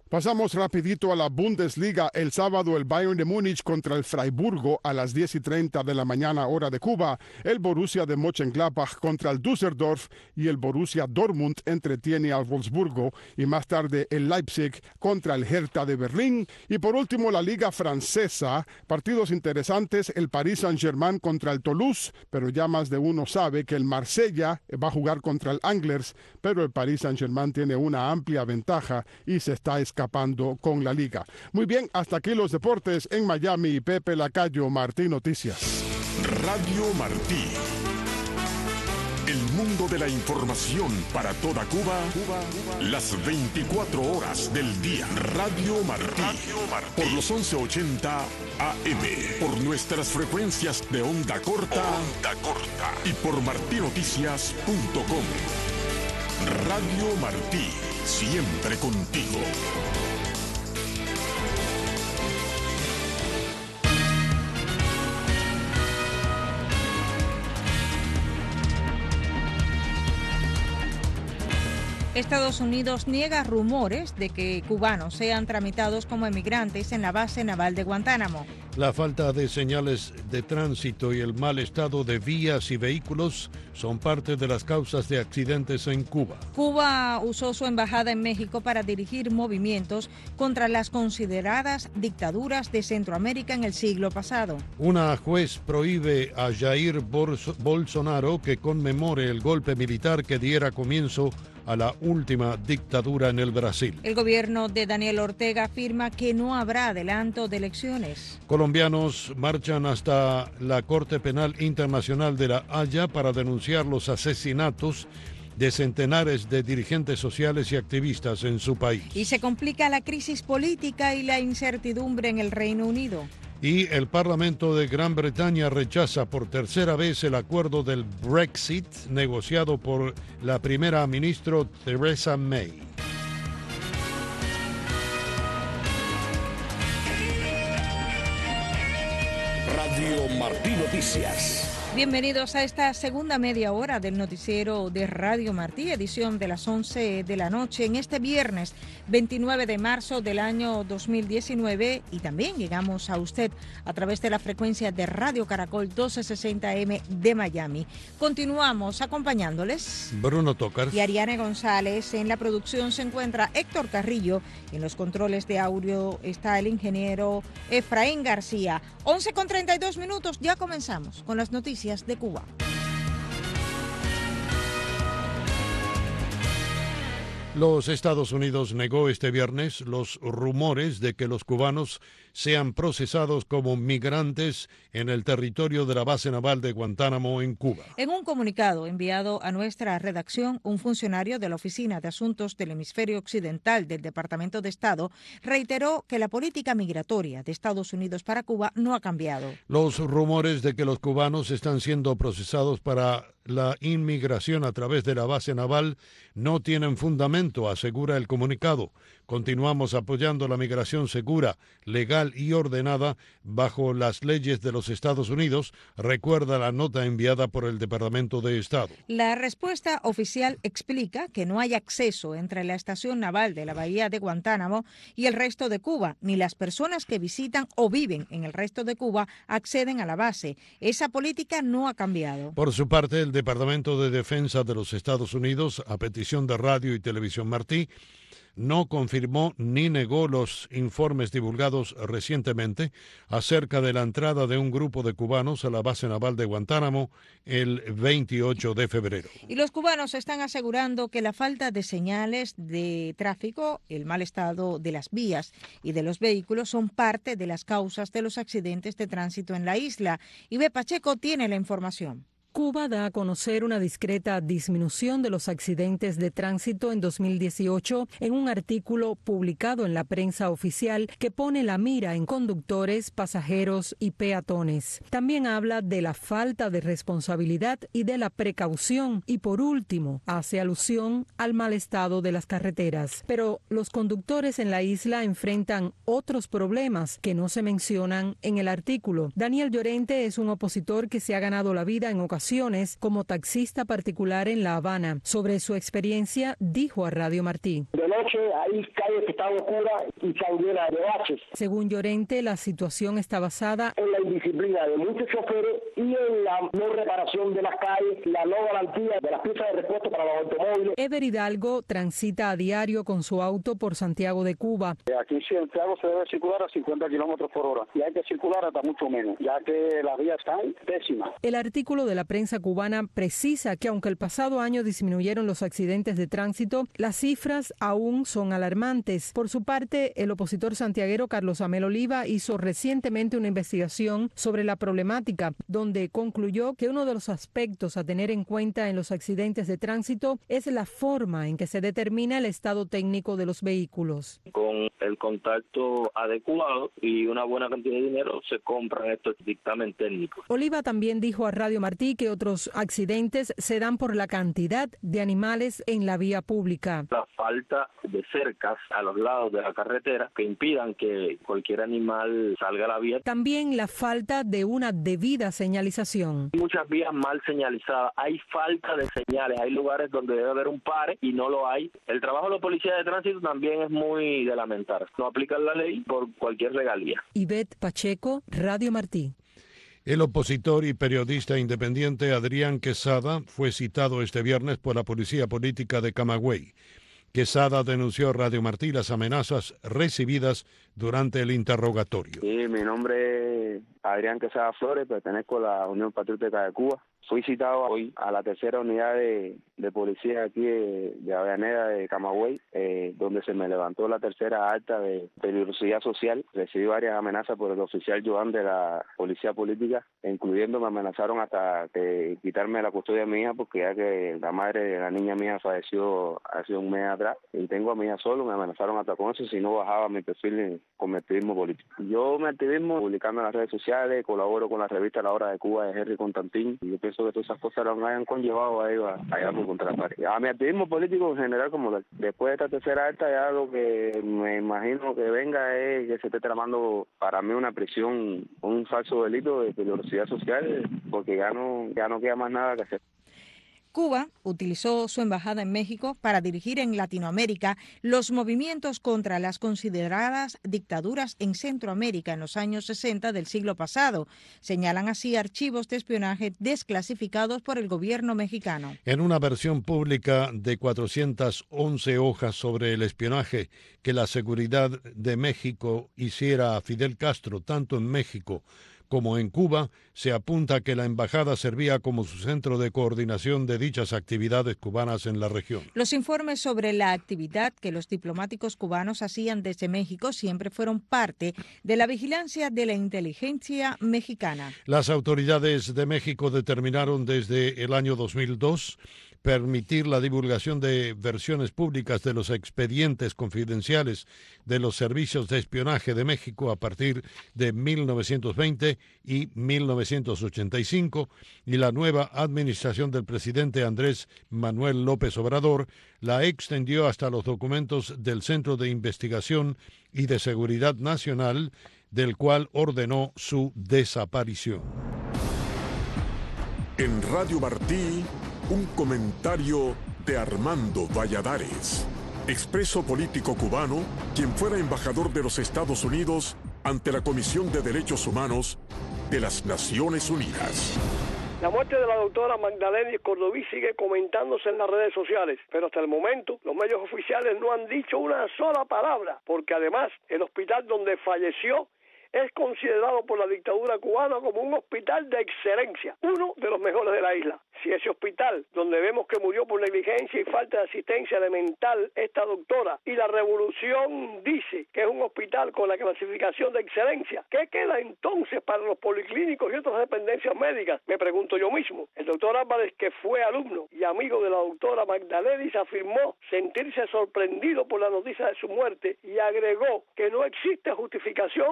Pasamos rapidito a la Bundesliga. El sábado el Bayern de Múnich contra el Freiburgo a las diez y treinta de la mañana hora de Cuba. El Borussia de Mönchengladbach contra el Düsseldorf y el Borussia Dortmund entretiene al Wolfsburgo. Y más tarde el Leipzig contra el Hertha de Berlín. Y por último la Liga Francesa. Partidos interesantes, el Paris Saint-Germain contra el Toulouse, pero ya más de uno sabe que el Marsella va a jugar contra el Angers, pero el Paris Saint-Germain tiene una amplia ventaja y se está escapando escapando con la liga. Muy bien, hasta aquí los deportes en Miami. Pepe Lacayo, Martí Noticias. Radio Martí. El mundo de la información para toda Cuba, Cuba, Cuba. Las veinticuatro horas del día. Radio Martí. Radio Martí. Por los once ochenta A M. Por nuestras frecuencias de onda corta. Onda corta. Y por martinoticias punto com. Radio Martí. Siempre contigo. Estados Unidos niega rumores de que cubanos sean tramitados como emigrantes en la base naval de Guantánamo. La falta de señales de tránsito y el mal estado de vías y vehículos son parte de las causas de accidentes en Cuba. Cuba usó su embajada en México para dirigir movimientos contra las consideradas dictaduras de Centroamérica en el siglo pasado. Una juez prohíbe a Jair Bolsonaro que conmemore el golpe militar que diera comienzo a la última dictadura en el Brasil. El gobierno de Daniel Ortega afirma que no habrá adelanto de elecciones. Colombianos marchan hasta la Corte Penal Internacional de La Haya para denunciar los asesinatos de centenares de dirigentes sociales y activistas en su país. Y se complica la crisis política y la incertidumbre en el Reino Unido. Y el Parlamento de Gran Bretaña rechaza por tercera vez el acuerdo del Brexit negociado por la primera ministra Theresa May. Radio Martí Noticias. Bienvenidos a esta segunda media hora del noticiero de Radio Martí, edición de las once de la noche, en este viernes veintinueve de marzo del año dos mil diecinueve, y también llegamos a usted a través de la frecuencia de Radio Caracol doce sesenta M de Miami. Continuamos acompañándoles. Bruno Tócar y Ariane González. En la producción se encuentra Héctor Carrillo. En los controles de audio está el ingeniero Efraín García. once con treinta y dos minutos, ya comenzamos con las noticias de Cuba. Los Estados Unidos negó este viernes los rumores de que los cubanos sean procesados como migrantes en el territorio de la base naval de Guantánamo en Cuba. En un comunicado enviado a nuestra redacción, un funcionario de la Oficina de Asuntos del Hemisferio Occidental del Departamento de Estado reiteró que la política migratoria de Estados Unidos para Cuba no ha cambiado. Los rumores de que los cubanos están siendo procesados para la inmigración a través de la base naval no tienen fundamento, asegura el comunicado. Continuamos apoyando la migración segura, legal y ordenada bajo las leyes de los Estados Unidos, recuerda la nota enviada por el Departamento de Estado. La respuesta oficial explica que no hay acceso entre la estación naval de la bahía de Guantánamo y el resto de Cuba, ni las personas que visitan o viven en el resto de Cuba acceden a la base. Esa política no ha cambiado. Por su parte, el Departamento de Defensa de los Estados Unidos, a petición de Radio y Televisión Martí, no confirmó ni negó los informes divulgados recientemente acerca de la entrada de un grupo de cubanos a la base naval de Guantánamo el veintiocho de febrero. Y los cubanos están asegurando que la falta de señales de tráfico, el mal estado de las vías y de los vehículos son parte de las causas de los accidentes de tránsito en la isla. Ibe Pacheco tiene la información. Cuba da a conocer una discreta disminución de los accidentes de tránsito en dos mil dieciocho en un artículo publicado en la prensa oficial que pone la mira en conductores, pasajeros y peatones. También habla de la falta de responsabilidad y de la precaución y, por último, hace alusión al mal estado de las carreteras. Pero los conductores en la isla enfrentan otros problemas que no se mencionan en el artículo. Daniel Llorente es un opositor que se ha ganado la vida en ocasiones ocasiones como taxista particular en La Habana. Sobre su experiencia, dijo a Radio Martí. De noche hay calles que están oscuras y están llenas de baches. Según Llorente, la situación está basada en la indisciplina de muchos choferes y en la no reparación de las calles, la no garantía de las piezas de repuesto para los automóviles. Ever Hidalgo transita a diario con su auto por Santiago de Cuba. Aquí Santiago se debe circular a cincuenta kilómetros por hora y hay que circular hasta mucho menos, ya que las vías están pésimas. El artículo de la prensa cubana precisa que aunque el pasado año disminuyeron los accidentes de tránsito, las cifras aún son alarmantes. Por su parte, el opositor santiaguero Carlos Amel Oliva hizo recientemente una investigación sobre la problemática, donde concluyó que uno de los aspectos a tener en cuenta en los accidentes de tránsito es la forma en que se determina el estado técnico de los vehículos. Con el contacto adecuado y una buena cantidad de dinero se compran estos dictámenes técnicos. Oliva también dijo a Radio Martí que otros accidentes se dan por la cantidad de animales en la vía pública. La falta de cercas a los lados de la carretera que impidan que cualquier animal salga a la vía. También la falta de una debida señalización. Muchas vías mal señalizadas, hay falta de señales, hay lugares donde debe haber un pare y no lo hay. El trabajo de los policías de tránsito también es muy de lamentar. No aplican la ley por cualquier regalía. Ivette Pacheco, Radio Martí. El opositor y periodista independiente Adrián Quesada fue citado este viernes por la Policía Política de Camagüey. Quesada denunció a Radio Martí las amenazas recibidas durante el interrogatorio. Sí, mi nombre es Adrián Quesada Flores, pertenezco a la Unión Patriótica de Cuba. Fui citado hoy a la tercera unidad de, de policía aquí de, de Avellaneda de Camagüey, eh, donde se me levantó la tercera acta de peligrosidad social. Recibí varias amenazas por el oficial Joan de la Policía Política, incluyendo me amenazaron hasta de quitarme la custodia de mi hija, porque ya que la madre de la niña mía falleció hace un mes atrás y tengo a mi hija solo, me amenazaron hasta con eso si no bajaba mi perfil con mi activismo político. Yo mi activismo publicando en las redes sociales, colaboro con la revista La Hora de Cuba de Henry Constantín, y yo pienso que todas esas cosas lo hayan conllevado a ellos allá por contra la pared. A mi activismo político en general como tal. Después de esta tercera acta ya lo que me imagino que venga es que se esté tramando para mí una prisión, un falso delito de peligrosidad social, porque ya no, ya no queda más nada que hacer. Cuba utilizó su embajada en México para dirigir en Latinoamérica los movimientos contra las consideradas dictaduras en Centroamérica en los años sesenta del siglo pasado. Señalan así archivos de espionaje desclasificados por el gobierno mexicano. En una versión pública de cuatrocientas once hojas sobre el espionaje que la seguridad de México hiciera a Fidel Castro, tanto en México como en Cuba, se apunta que la embajada servía como su centro de coordinación de dichas actividades cubanas en la región. Los informes sobre la actividad que los diplomáticos cubanos hacían desde México siempre fueron parte de la vigilancia de la inteligencia mexicana. Las autoridades de México determinaron desde el año dos mil dos permitir la divulgación de versiones públicas de los expedientes confidenciales de los servicios de espionaje de México a partir de mil novecientos veinte y mil novecientos ochenta y cinco, y la nueva administración del presidente Andrés Manuel López Obrador la extendió hasta los documentos del Centro de Investigación y de Seguridad Nacional, del cual ordenó su desaparición. En Radio Martí, un comentario de Armando Valladares, expreso político cubano, quien fuera embajador de los Estados Unidos ante la Comisión de Derechos Humanos de las Naciones Unidas. La muerte de la doctora Magdalena Cordovís sigue comentándose en las redes sociales, pero hasta el momento los medios oficiales no han dicho una sola palabra, porque además el hospital donde falleció es considerado por la dictadura cubana como un hospital de excelencia, uno de los mejores de la isla. Si ese hospital, donde vemos que murió por negligencia y falta de asistencia elemental esta doctora, y la revolución dice que es un hospital con la clasificación de excelencia, ¿qué queda entonces para los policlínicos y otras dependencias médicas? Me pregunto yo mismo. El doctor Álvarez, que fue alumno y amigo de la doctora Magdalenis, afirmó sentirse sorprendido por la noticia de su muerte y agregó que no existe justificación para tal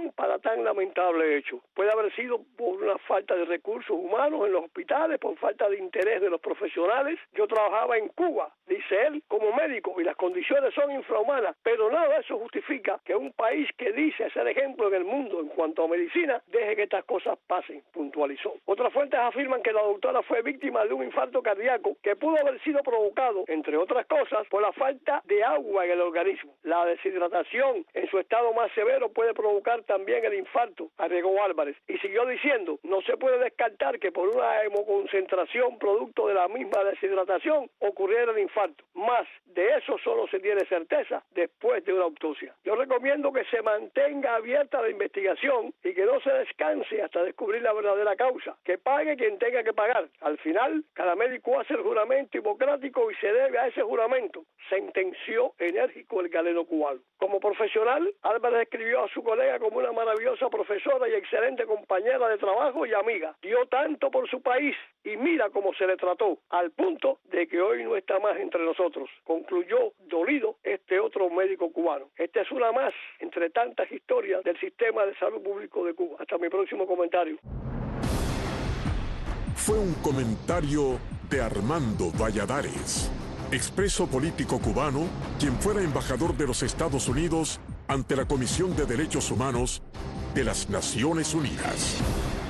tan lamentable hecho. Puede haber sido por una falta de recursos humanos en los hospitales, por falta de interés de los profesionales. Yo trabajaba en Cuba, dice él, como médico, y las condiciones son infrahumanas, pero nada de eso justifica que un país que dice ser ejemplo en el mundo en cuanto a medicina, deje que estas cosas pasen, puntualizó. Otras fuentes afirman que la doctora fue víctima de un infarto cardíaco que pudo haber sido provocado, entre otras cosas, por la falta de agua en el organismo. La deshidratación en su estado más severo puede provocar también el infarto, agregó Álvarez, y siguió diciendo, no se puede descartar que por una hemoconcentración producto de la misma deshidratación ocurriera el infarto. Más de eso solo se tiene certeza después de una autopsia. Yo recomiendo que se mantenga abierta la investigación y que no se descanse hasta descubrir la verdadera causa. Que pague quien tenga que pagar. Al final, cada médico hace el juramento hipocrático y se debe a ese juramento, sentenció enérgico el galeno cubano. Como profesional, Álvarez describió a su colega como una maravillosa profesora y excelente compañera de trabajo y amiga. Dio tanto por su país y mira cómo se le trató, al punto de que hoy no está más entre nosotros, concluyó dolido este otro médico cubano. Esta es una más entre tantas historias del sistema de salud público de Cuba. Hasta mi próximo comentario. Fue un comentario de Armando Valladares, expreso político cubano, quien fuera embajador de los Estados Unidos ante la Comisión de Derechos Humanos de las Naciones Unidas.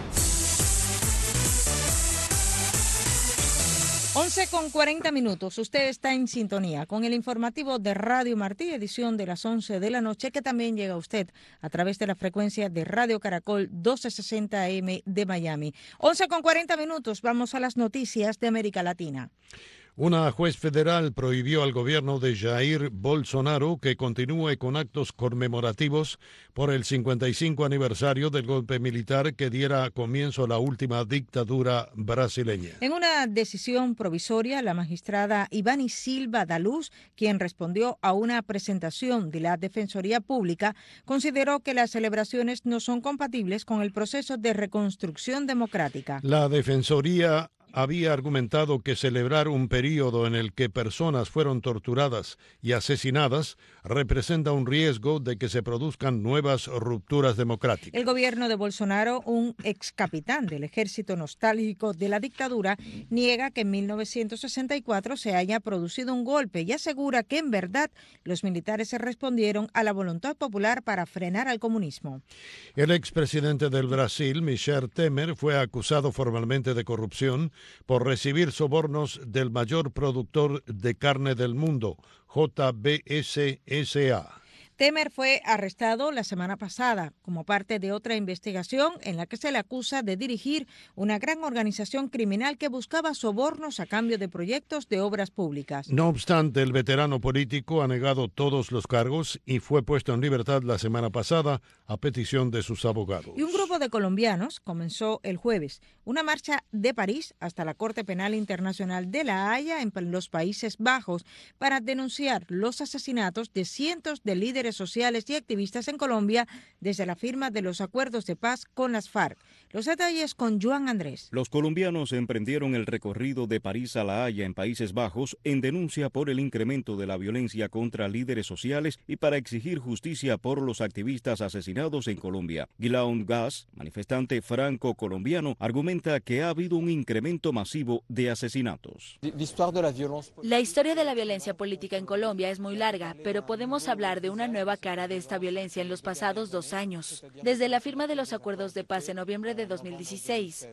once con cuarenta minutos. Usted está en sintonía con el informativo de Radio Martí, edición de las once de la noche, que también llega a usted a través de la frecuencia de Radio Caracol doce sesenta A M de Miami. once con cuarenta minutos. Vamos a las noticias de América Latina. Una juez federal prohibió al gobierno de Jair Bolsonaro que continúe con actos conmemorativos por el cincuenta y cinco aniversario del golpe militar que diera comienzo a la última dictadura brasileña. En una decisión provisoria, la magistrada Ivani Silva da Luz, quien respondió a una presentación de la Defensoría Pública, consideró que las celebraciones no son compatibles con el proceso de reconstrucción democrática. La Defensoría había argumentado que celebrar un periodo en el que personas fueron torturadas y asesinadas representa un riesgo de que se produzcan nuevas rupturas democráticas. El gobierno de Bolsonaro, un ex capitán del ejército nostálgico de la dictadura, niega que en mil novecientos sesenta y cuatro se haya producido un golpe y asegura que en verdad los militares se respondieron a la voluntad popular para frenar al comunismo. El expresidente del Brasil, Michel Temer, fue acusado formalmente de corrupción por recibir sobornos del mayor productor de carne del mundo, J B S S A. Temer fue arrestado la semana pasada como parte de otra investigación en la que se le acusa de dirigir una gran organización criminal que buscaba sobornos a cambio de proyectos de obras públicas. No obstante, el veterano político ha negado todos los cargos y fue puesto en libertad la semana pasada a petición de sus abogados. Y un grupo de colombianos comenzó el jueves una marcha de París hasta la Corte Penal Internacional de La Haya en los Países Bajos para denunciar los asesinatos de cientos de líderes sociales y activistas en Colombia desde la firma de los acuerdos de paz con las FARC. Los detalles con Joan Andrés. Los colombianos emprendieron el recorrido de París a La Haya en Países Bajos en denuncia por el incremento de la violencia contra líderes sociales y para exigir justicia por los activistas asesinados en Colombia. Guillaume Gas, manifestante franco-colombiano, argumenta que ha habido un incremento masivo de asesinatos. La historia de la violencia política en Colombia es muy larga, pero podemos hablar de una nueva nueva cara de esta violencia en los pasados dos años, desde la firma de los acuerdos de paz en noviembre de dos mil dieciséis.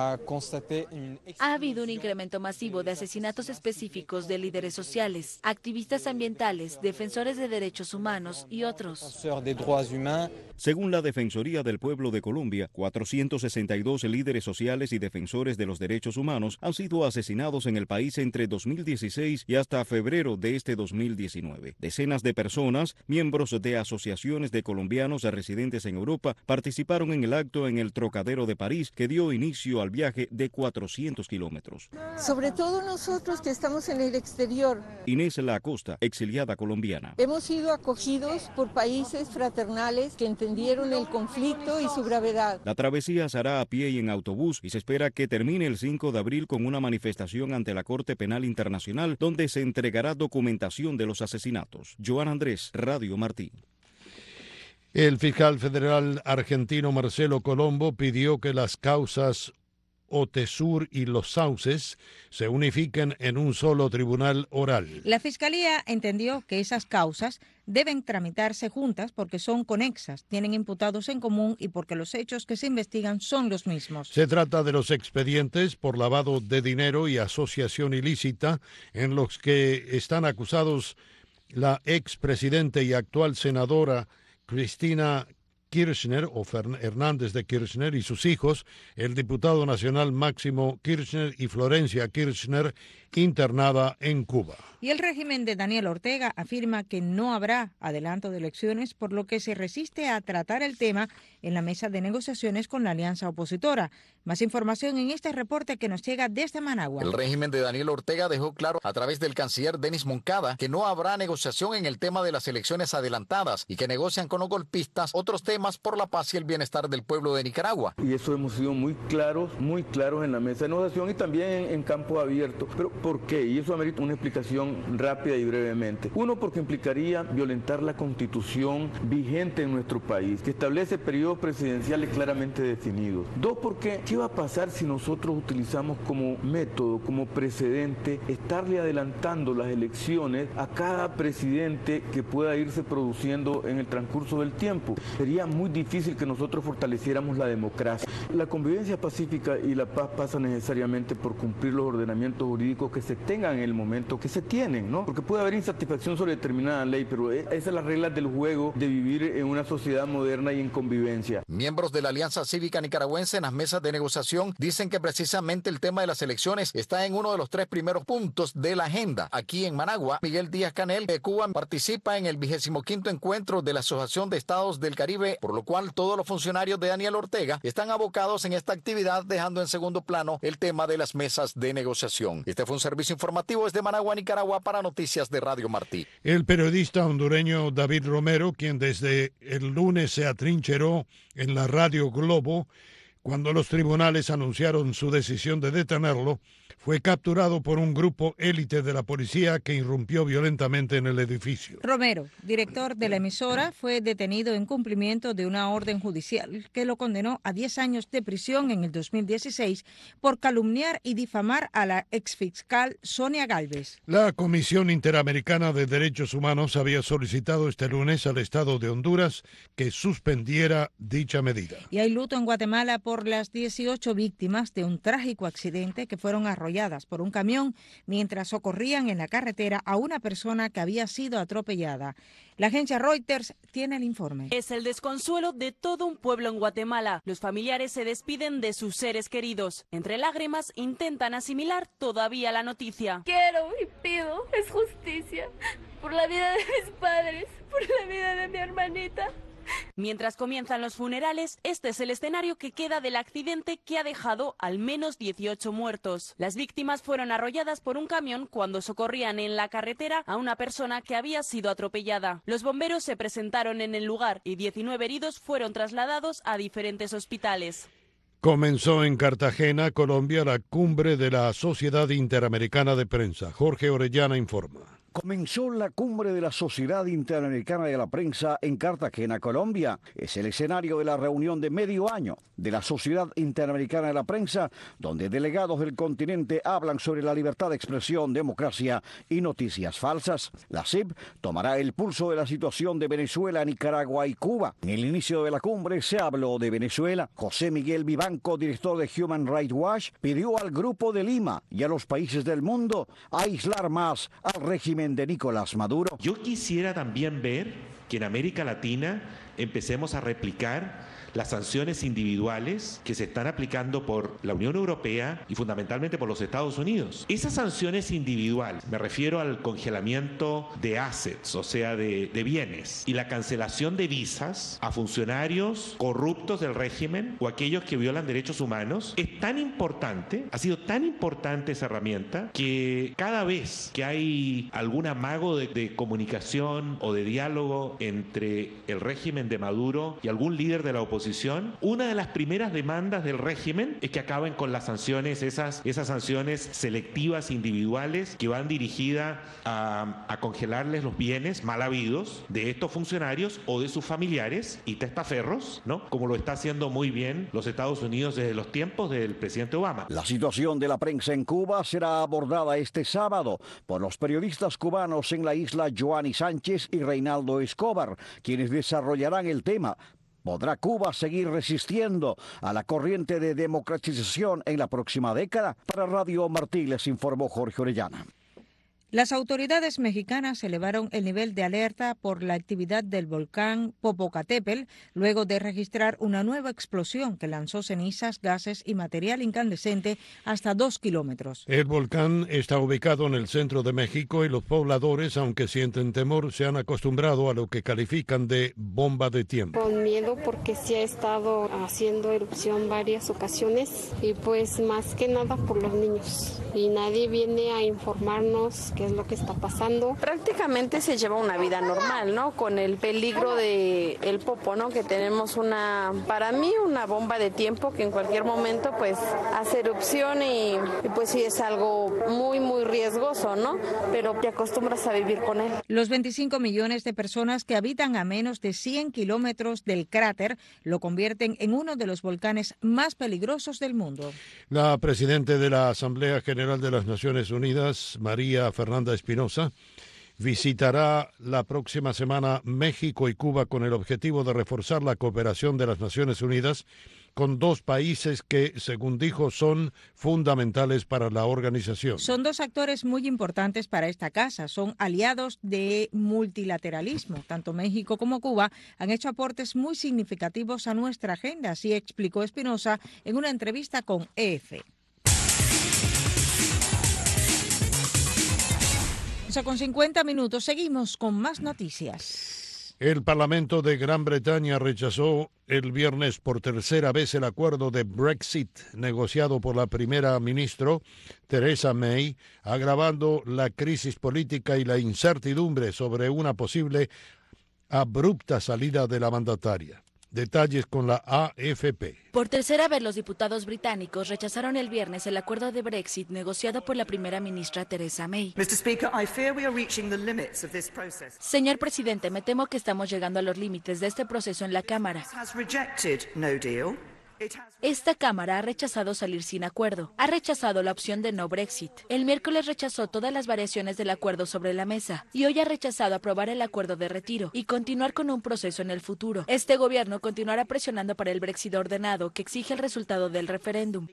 Ha habido un incremento masivo de asesinatos específicos de líderes sociales, activistas ambientales, defensores de derechos humanos y otros. Según la Defensoría del Pueblo de Colombia, cuatrocientos sesenta y dos líderes sociales y defensores de los derechos humanos han sido asesinados en el país entre dos mil dieciséis y hasta febrero de este dos mil diecinueve. Decenas de personas, miembros de asociaciones de colombianos residentes en Europa, participaron en el acto en el Trocadero de París que dio inicio al viaje de cuatrocientos kilómetros. Sobre todo nosotros que estamos en el exterior. Inés La Acosta, exiliada colombiana. Hemos sido acogidos por países fraternales que entendieron el conflicto y su gravedad. La travesía se hará a pie y en autobús y se espera que termine el cinco de abril con una manifestación ante la Corte Penal Internacional donde se entregará documentación de los asesinatos. Joan Andrés, Radio Martí. El fiscal federal argentino Marcelo Colombo pidió que las causas Otesur y Los Sauces se unifiquen en un solo tribunal oral. La Fiscalía entendió que esas causas deben tramitarse juntas porque son conexas, tienen imputados en común y porque los hechos que se investigan son los mismos. Se trata de los expedientes por lavado de dinero y asociación ilícita en los que están acusados la expresidente y actual senadora Cristina Kirchner o Hernández de Kirchner y sus hijos, el diputado nacional Máximo Kirchner y Florencia Kirchner, internada en Cuba. Y el régimen de Daniel Ortega afirma que no habrá adelanto de elecciones, por lo que se resiste a tratar el tema en la mesa de negociaciones con la alianza opositora. Más información en este reporte que nos llega desde Managua. El régimen de Daniel Ortega dejó claro a través del canciller Denis Moncada que no habrá negociación en el tema de las elecciones adelantadas y que negocian con los golpistas otros temas por la paz y el bienestar del pueblo de Nicaragua. Y eso hemos sido muy claros, muy claros en la mesa de negociación y también en, en campo abierto. Pero ¿por qué? Y eso amerita una explicación rápida y brevemente. Uno, porque implicaría violentar la constitución vigente en nuestro país, que establece periodos presidenciales claramente definidos. Dos, porque ¿qué va a pasar si nosotros utilizamos como método, como precedente, estarle adelantando las elecciones a cada presidente que pueda irse produciendo en el transcurso del tiempo? Sería muy difícil que nosotros fortaleciéramos la democracia. La convivencia pacífica y la paz pasa necesariamente por cumplir los ordenamientos jurídicos que se tengan en el momento que se tienen, ¿no? Porque puede haber insatisfacción sobre determinada ley, pero esa es la regla del juego de vivir en una sociedad moderna y en convivencia. Miembros de la Alianza Cívica Nicaragüense en las mesas de negociación dicen que precisamente el tema de las elecciones está en uno de los tres primeros puntos de la agenda. Aquí en Managua, Miguel Díaz-Canel de Cuba participa en el vigésimo quinto encuentro de la Asociación de Estados del Caribe, por lo cual todos los funcionarios de Daniel Ortega están abocados en esta actividad, dejando en segundo plano el tema de las mesas de negociación. Este fue un servicio informativo desde Managua, Nicaragua, para Noticias de Radio Martí. El periodista hondureño David Romero, quien desde el lunes se atrincheró en la Radio Globo cuando los tribunales anunciaron su decisión de detenerlo, fue capturado por un grupo élite de la policía que irrumpió violentamente en el edificio. Romero, director de la emisora, fue detenido en cumplimiento de una orden judicial que lo condenó a diez años de prisión en el dos mil dieciséis por calumniar y difamar a la exfiscal Sonia Gálvez. La Comisión Interamericana de Derechos Humanos había solicitado este lunes al Estado de Honduras que suspendiera dicha medida. Y hay luto en Guatemala por las dieciocho víctimas de un trágico accidente que fueron arrolladas por un camión mientras socorrían en la carretera a una persona que había sido atropellada. La agencia Reuters tiene el informe. Es el desconsuelo de todo un pueblo en Guatemala. Los familiares se despiden de sus seres queridos. Entre lágrimas intentan asimilar todavía la noticia. Quiero y pido es justicia por la vida de mis padres, por la vida de mi hermanita. Mientras comienzan los funerales, este es el escenario que queda del accidente que ha dejado al menos dieciocho muertos. Las víctimas fueron arrolladas por un camión cuando socorrían en la carretera a una persona que había sido atropellada. Los bomberos se presentaron en el lugar y diecinueve heridos fueron trasladados a diferentes hospitales. Comenzó en Cartagena, Colombia, la cumbre de la Sociedad Interamericana de Prensa. Jorge Orellana informa. Comenzó la cumbre de la Sociedad Interamericana de la Prensa en Cartagena, Colombia. Es el escenario de la reunión de medio año de la Sociedad Interamericana de la Prensa, donde delegados del continente hablan sobre la libertad de expresión, democracia y noticias falsas. La C I P tomará el pulso de la situación de Venezuela, Nicaragua y Cuba. En el inicio de la cumbre se habló de Venezuela. José Miguel Vivanco, director de Human Rights Watch, pidió al Grupo de Lima y a los países del mundo a aislar más al régimen de Nicolás Maduro. Yo quisiera también ver que en América Latina empecemos a replicar las sanciones individuales que se están aplicando por la Unión Europea y fundamentalmente por los Estados Unidos. Esas sanciones individuales, me refiero al congelamiento de assets, o sea, de, de bienes, y la cancelación de visas a funcionarios corruptos del régimen o aquellos que violan derechos humanos, es tan importante, ha sido tan importante esa herramienta, que cada vez que hay algún amago de, de comunicación o de diálogo entre el régimen de Maduro y algún líder de la oposición, una de las primeras demandas del régimen es que acaben con las sanciones, esas, esas sanciones selectivas individuales que van dirigidas a, a congelarles los bienes mal habidos de estos funcionarios o de sus familiares y testaferros, ¿no? Como lo está haciendo muy bien los Estados Unidos desde los tiempos del presidente Obama. La situación de la prensa en Cuba será abordada este sábado por los periodistas cubanos en la isla Joanny Sánchez y Reinaldo Escobar, quienes desarrollarán el tema. ¿Podrá Cuba seguir resistiendo a la corriente de democratización en la próxima década? Para Radio Martí les informó Jorge Orellana. Las autoridades mexicanas elevaron el nivel de alerta por la actividad del volcán Popocatépetl luego de registrar una nueva explosión que lanzó cenizas, gases y material incandescente hasta dos kilómetros. El volcán está ubicado en el centro de México y los pobladores, aunque sienten temor, se han acostumbrado a lo que califican de bomba de tiempo. Con miedo porque sí ha estado haciendo erupción varias ocasiones y pues más que nada por los niños. Y nadie viene a informarnos qué es lo que está pasando. Prácticamente se lleva una vida normal, ¿no? Con el peligro de el Popo, ¿no? Que tenemos una, para mí, una bomba de tiempo que en cualquier momento, pues, hace erupción y, y pues sí es algo muy, muy riesgoso, ¿no? Pero te acostumbras a vivir con él. Los veinticinco millones de personas que habitan a menos de cien kilómetros del cráter lo convierten en uno de los volcanes más peligrosos del mundo. La presidenta de la Asamblea General de las Naciones Unidas, María Fernanda Espinosa, visitará la próxima semana México y Cuba con el objetivo de reforzar la cooperación de las Naciones Unidas con dos países que, según dijo, son fundamentales para la organización. Son dos actores muy importantes para esta casa, son aliados de multilateralismo. Tanto México como Cuba han hecho aportes muy significativos a nuestra agenda, así explicó Espinosa en una entrevista con E F. O sea, con cincuenta minutos seguimos con más noticias. El Parlamento de Gran Bretaña rechazó el viernes por tercera vez el acuerdo de Brexit negociado por la primera ministra Theresa May, agravando la crisis política y la incertidumbre sobre una posible abrupta salida de la mandataria. Detalles con la A F P. Por tercera vez, los diputados británicos rechazaron el viernes el acuerdo de Brexit negociado por la primera ministra Theresa May. Señor presidente, me temo que estamos llegando a los límites de este proceso en la Cámara. Esta Cámara ha rechazado salir sin acuerdo, ha rechazado la opción de no Brexit. El miércoles rechazó todas las variaciones del acuerdo sobre la mesa y hoy ha rechazado aprobar el acuerdo de retiro y continuar con un proceso en el futuro. Este gobierno continuará presionando para el Brexit ordenado que exige el resultado del referéndum.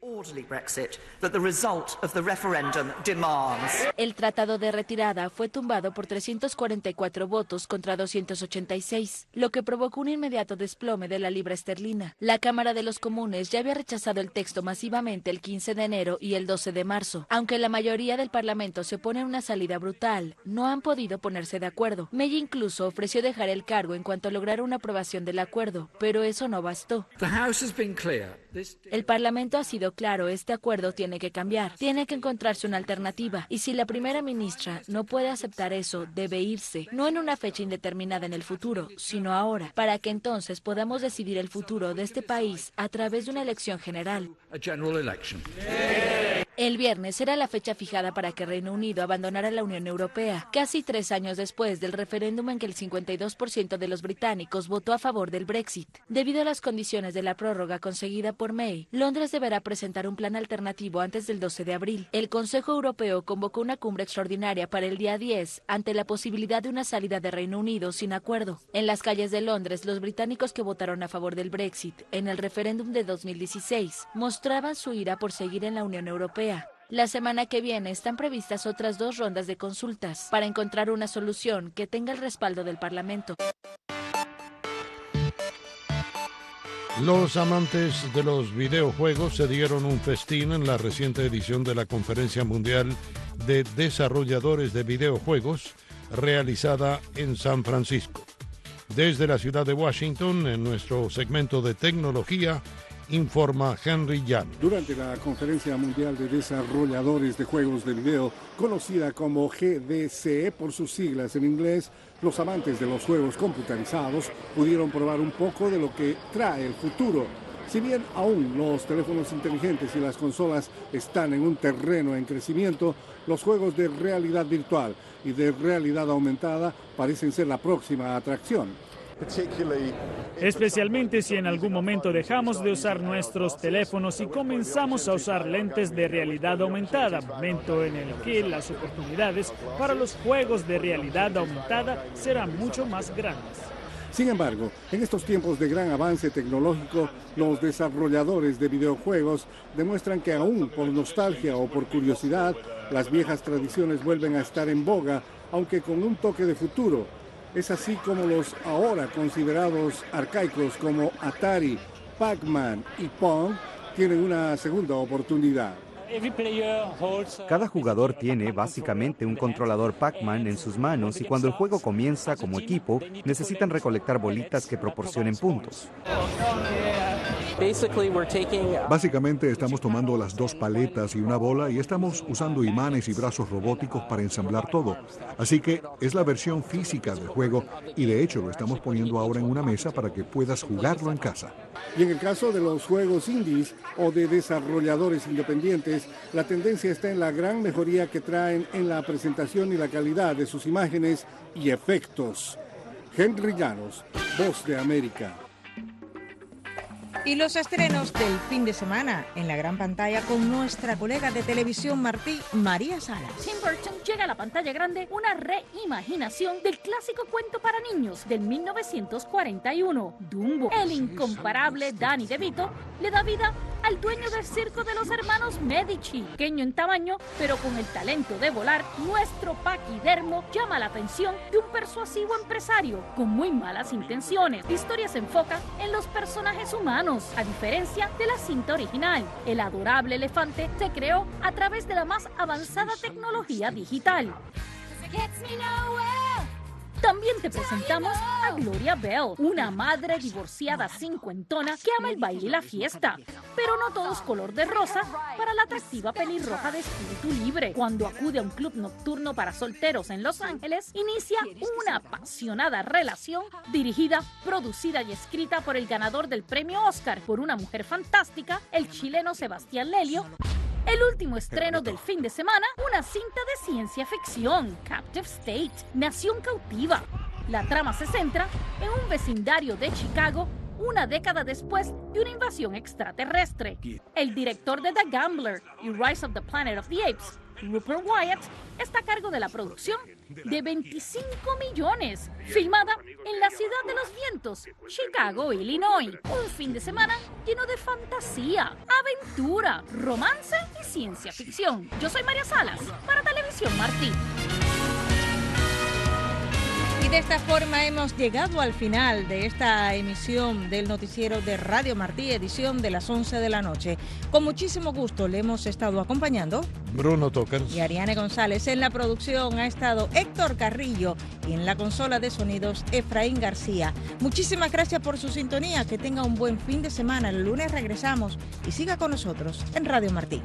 El tratado de retirada fue tumbado por trescientos cuarenta y cuatro votos contra doscientos ochenta y seis, lo que provocó un inmediato desplome de la libra esterlina. La Cámara de los Comunes ya había rechazado el texto masivamente el quince de enero y el doce de marzo. Aunque la mayoría del Parlamento se opone a una salida brutal, no han podido ponerse de acuerdo. May incluso ofreció dejar el cargo en cuanto lograra una aprobación del acuerdo, pero eso no bastó. El Parlamento ha sido claro, este acuerdo tiene que cambiar, tiene que encontrarse una alternativa, y si la primera ministra no puede aceptar eso, debe irse, no en una fecha indeterminada en el futuro, sino ahora, para que entonces podamos decidir el futuro de este país a través de una elección general. El viernes era la fecha fijada para que Reino Unido abandonara la Unión Europea, casi tres años después del referéndum en que el cincuenta y dos por ciento de los británicos votó a favor del Brexit. Debido a las condiciones de la prórroga conseguida por May, Londres deberá presentar un plan alternativo antes del doce de abril. El Consejo Europeo convocó una cumbre extraordinaria para el día diez ante la posibilidad de una salida de Reino Unido sin acuerdo. En las calles de Londres, los británicos que votaron a favor del Brexit en el referéndum de dos mil dieciséis mostraban su ira por seguir en la Unión Europea. La semana que viene están previstas otras dos rondas de consultas para encontrar una solución que tenga el respaldo del Parlamento. Los amantes de los videojuegos se dieron un festín en la reciente edición de la Conferencia Mundial de Desarrolladores de Videojuegos realizada en San Francisco. Desde la ciudad de Washington, en nuestro segmento de tecnología, informa Henry Llano. Durante la Conferencia Mundial de Desarrolladores de Juegos de Video, conocida como G D C por sus siglas en inglés, los amantes de los juegos computarizados pudieron probar un poco de lo que trae el futuro. Si bien aún los teléfonos inteligentes y las consolas están en un terreno en crecimiento, los juegos de realidad virtual y de realidad aumentada parecen ser la próxima atracción. Especialmente si en algún momento dejamos de usar nuestros teléfonos y comenzamos a usar lentes de realidad aumentada, momento en el que las oportunidades para los juegos de realidad aumentada serán mucho más grandes. Sin embargo, en estos tiempos de gran avance tecnológico, los desarrolladores de videojuegos demuestran que aún por nostalgia o por curiosidad, las viejas tradiciones vuelven a estar en boga, aunque con un toque de futuro. Es así como los ahora considerados arcaicos como Atari, Pac-Man y Pong tienen una segunda oportunidad. Cada jugador tiene básicamente un controlador Pac-Man en sus manos y cuando el juego comienza como equipo, necesitan recolectar bolitas que proporcionen puntos. Básicamente estamos tomando las dos paletas y una bola y estamos usando imanes y brazos robóticos para ensamblar todo. Así que es la versión física del juego y de hecho lo estamos poniendo ahora en una mesa para que puedas jugarlo en casa. Y en el caso de los juegos indies o de desarrolladores independientes, la tendencia está en la gran mejoría que traen en la presentación y la calidad de sus imágenes y efectos. Henry Llanos, Voz de América. Y los estrenos del fin de semana en la gran pantalla con nuestra colega de televisión Martí, María Salas. Tim Burton llega a la pantalla grande una reimaginación del clásico cuento para niños del mil novecientos cuarenta y uno. Dumbo, el incomparable Danny DeVito, le da vida al dueño del circo de los hermanos Medici. Pequeño en tamaño, pero con el talento de volar, nuestro paquidermo llama la atención de un persuasivo empresario con muy malas intenciones. La historia se enfoca en los personajes humanos, a diferencia de la cinta original. El adorable elefante se creó a través de la más avanzada tecnología digital. También te presentamos a Gloria Bell, una madre divorciada cincuentona que ama el baile y la fiesta. Pero no todo es color de rosa para la atractiva pelirroja de espíritu libre. Cuando acude a un club nocturno para solteros en Los Ángeles, inicia una apasionada relación dirigida, producida y escrita por el ganador del premio Oscar por Una mujer fantástica, el chileno Sebastián Lelio. El último estreno del fin de semana, una cinta de ciencia ficción, Captive State, Nación Cautiva. La trama se centra en un vecindario de Chicago una década después de una invasión extraterrestre. El director de The Gambler y Rise of the Planet of the Apes, Rupert Wyatt, está a cargo de la producción de veinticinco millones, filmada en la ciudad de los vientos, Chicago, Illinois. Un fin de semana lleno de fantasía, aventura, romance y ciencia ficción. Yo soy María Salas, para Televisión Martí. Y de esta forma hemos llegado al final de esta emisión del noticiero de Radio Martí, edición de las once de la noche. Con muchísimo gusto le hemos estado acompañando Bruno Tokers y Ariane González. En la producción ha estado Héctor Carrillo y en la consola de sonidos Efraín García. Muchísimas gracias por su sintonía. Que tenga un buen fin de semana. El lunes regresamos y siga con nosotros en Radio Martí.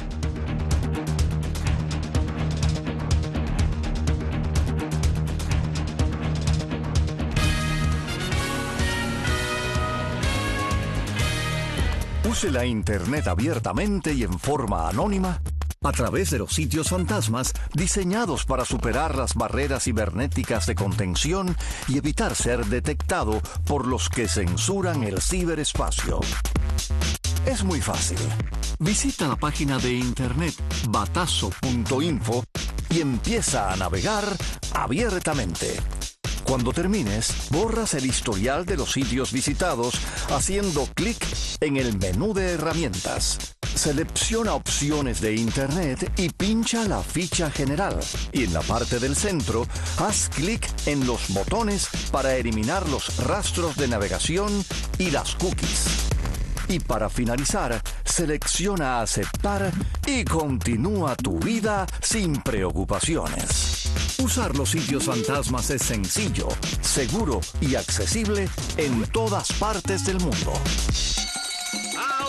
Use la Internet abiertamente y en forma anónima a través de los sitios fantasmas diseñados para superar las barreras cibernéticas de contención y evitar ser detectado por los que censuran el ciberespacio. Es muy fácil. Visita la página de internet batazo punto info y empieza a navegar abiertamente. Cuando termines, borras el historial de los sitios visitados haciendo clic en el menú de herramientas. Selecciona opciones de Internet y pincha la ficha general. Y en la parte del centro, haz clic en los botones para eliminar los rastros de navegación y las cookies. Y para finalizar, selecciona aceptar y continúa tu vida sin preocupaciones. Usar los sitios fantasmas es sencillo, seguro y accesible en todas partes del mundo.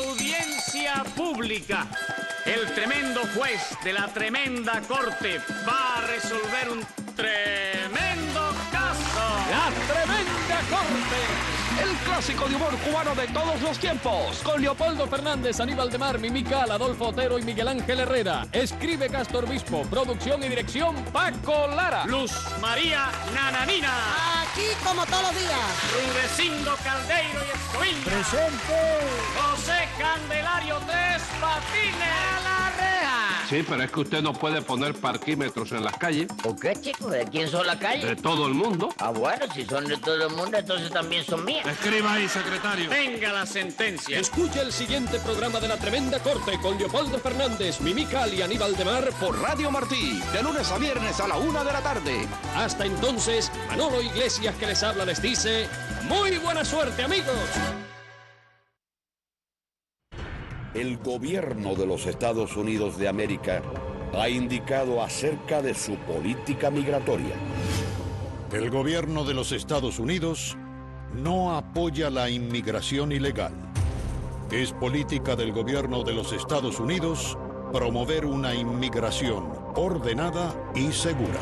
pública. El tremendo juez de la tremenda corte va a resolver un tremendo caso. La Tremenda Corte. El clásico de humor cubano de todos los tiempos. Con Leopoldo Fernández, Aníbal de Mar, Mimical, Adolfo Otero y Miguel Ángel Herrera. Escribe Castor Bispo. Producción y dirección Paco Lara. Luz María Nananina. Aquí como todos los días. Rudecindo Caldeiro y Escoviña. Presente. José Candelario Tres Patines. A la reja. Sí, pero es que usted no puede poner parquímetros en las calles. ¿Por qué, chicos? ¿De quién son las calles? De todo el mundo. Ah, bueno, si son de todo el mundo, entonces también son mías. Escriba ahí, secretario. Venga la sentencia. Escucha el siguiente programa de La Tremenda Corte con Leopoldo Fernández, Mimical y Aníbal de Mar por Radio Martí, de lunes a viernes a la una de la tarde. Hasta entonces, Manolo Iglesias que les habla les dice, ¡muy buena suerte, amigos! El gobierno de los Estados Unidos de América ha indicado acerca de su política migratoria. El gobierno de los Estados Unidos no apoya la inmigración ilegal. Es política del gobierno de los Estados Unidos promover una inmigración ordenada y segura.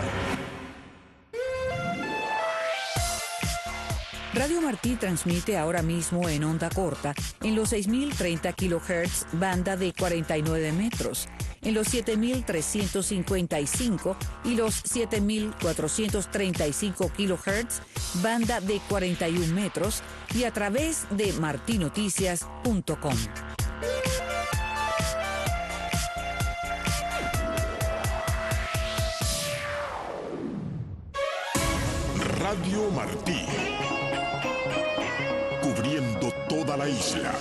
Radio Martí transmite ahora mismo en onda corta en los seis mil treinta kilohertz, banda de cuarenta y nueve metros, en los siete mil trescientos cincuenta y cinco y los siete mil cuatrocientos treinta y cinco kilohertz, banda de cuarenta y un metros, y a través de martinoticias punto com. Radio Martí. Cubriendo toda la isla.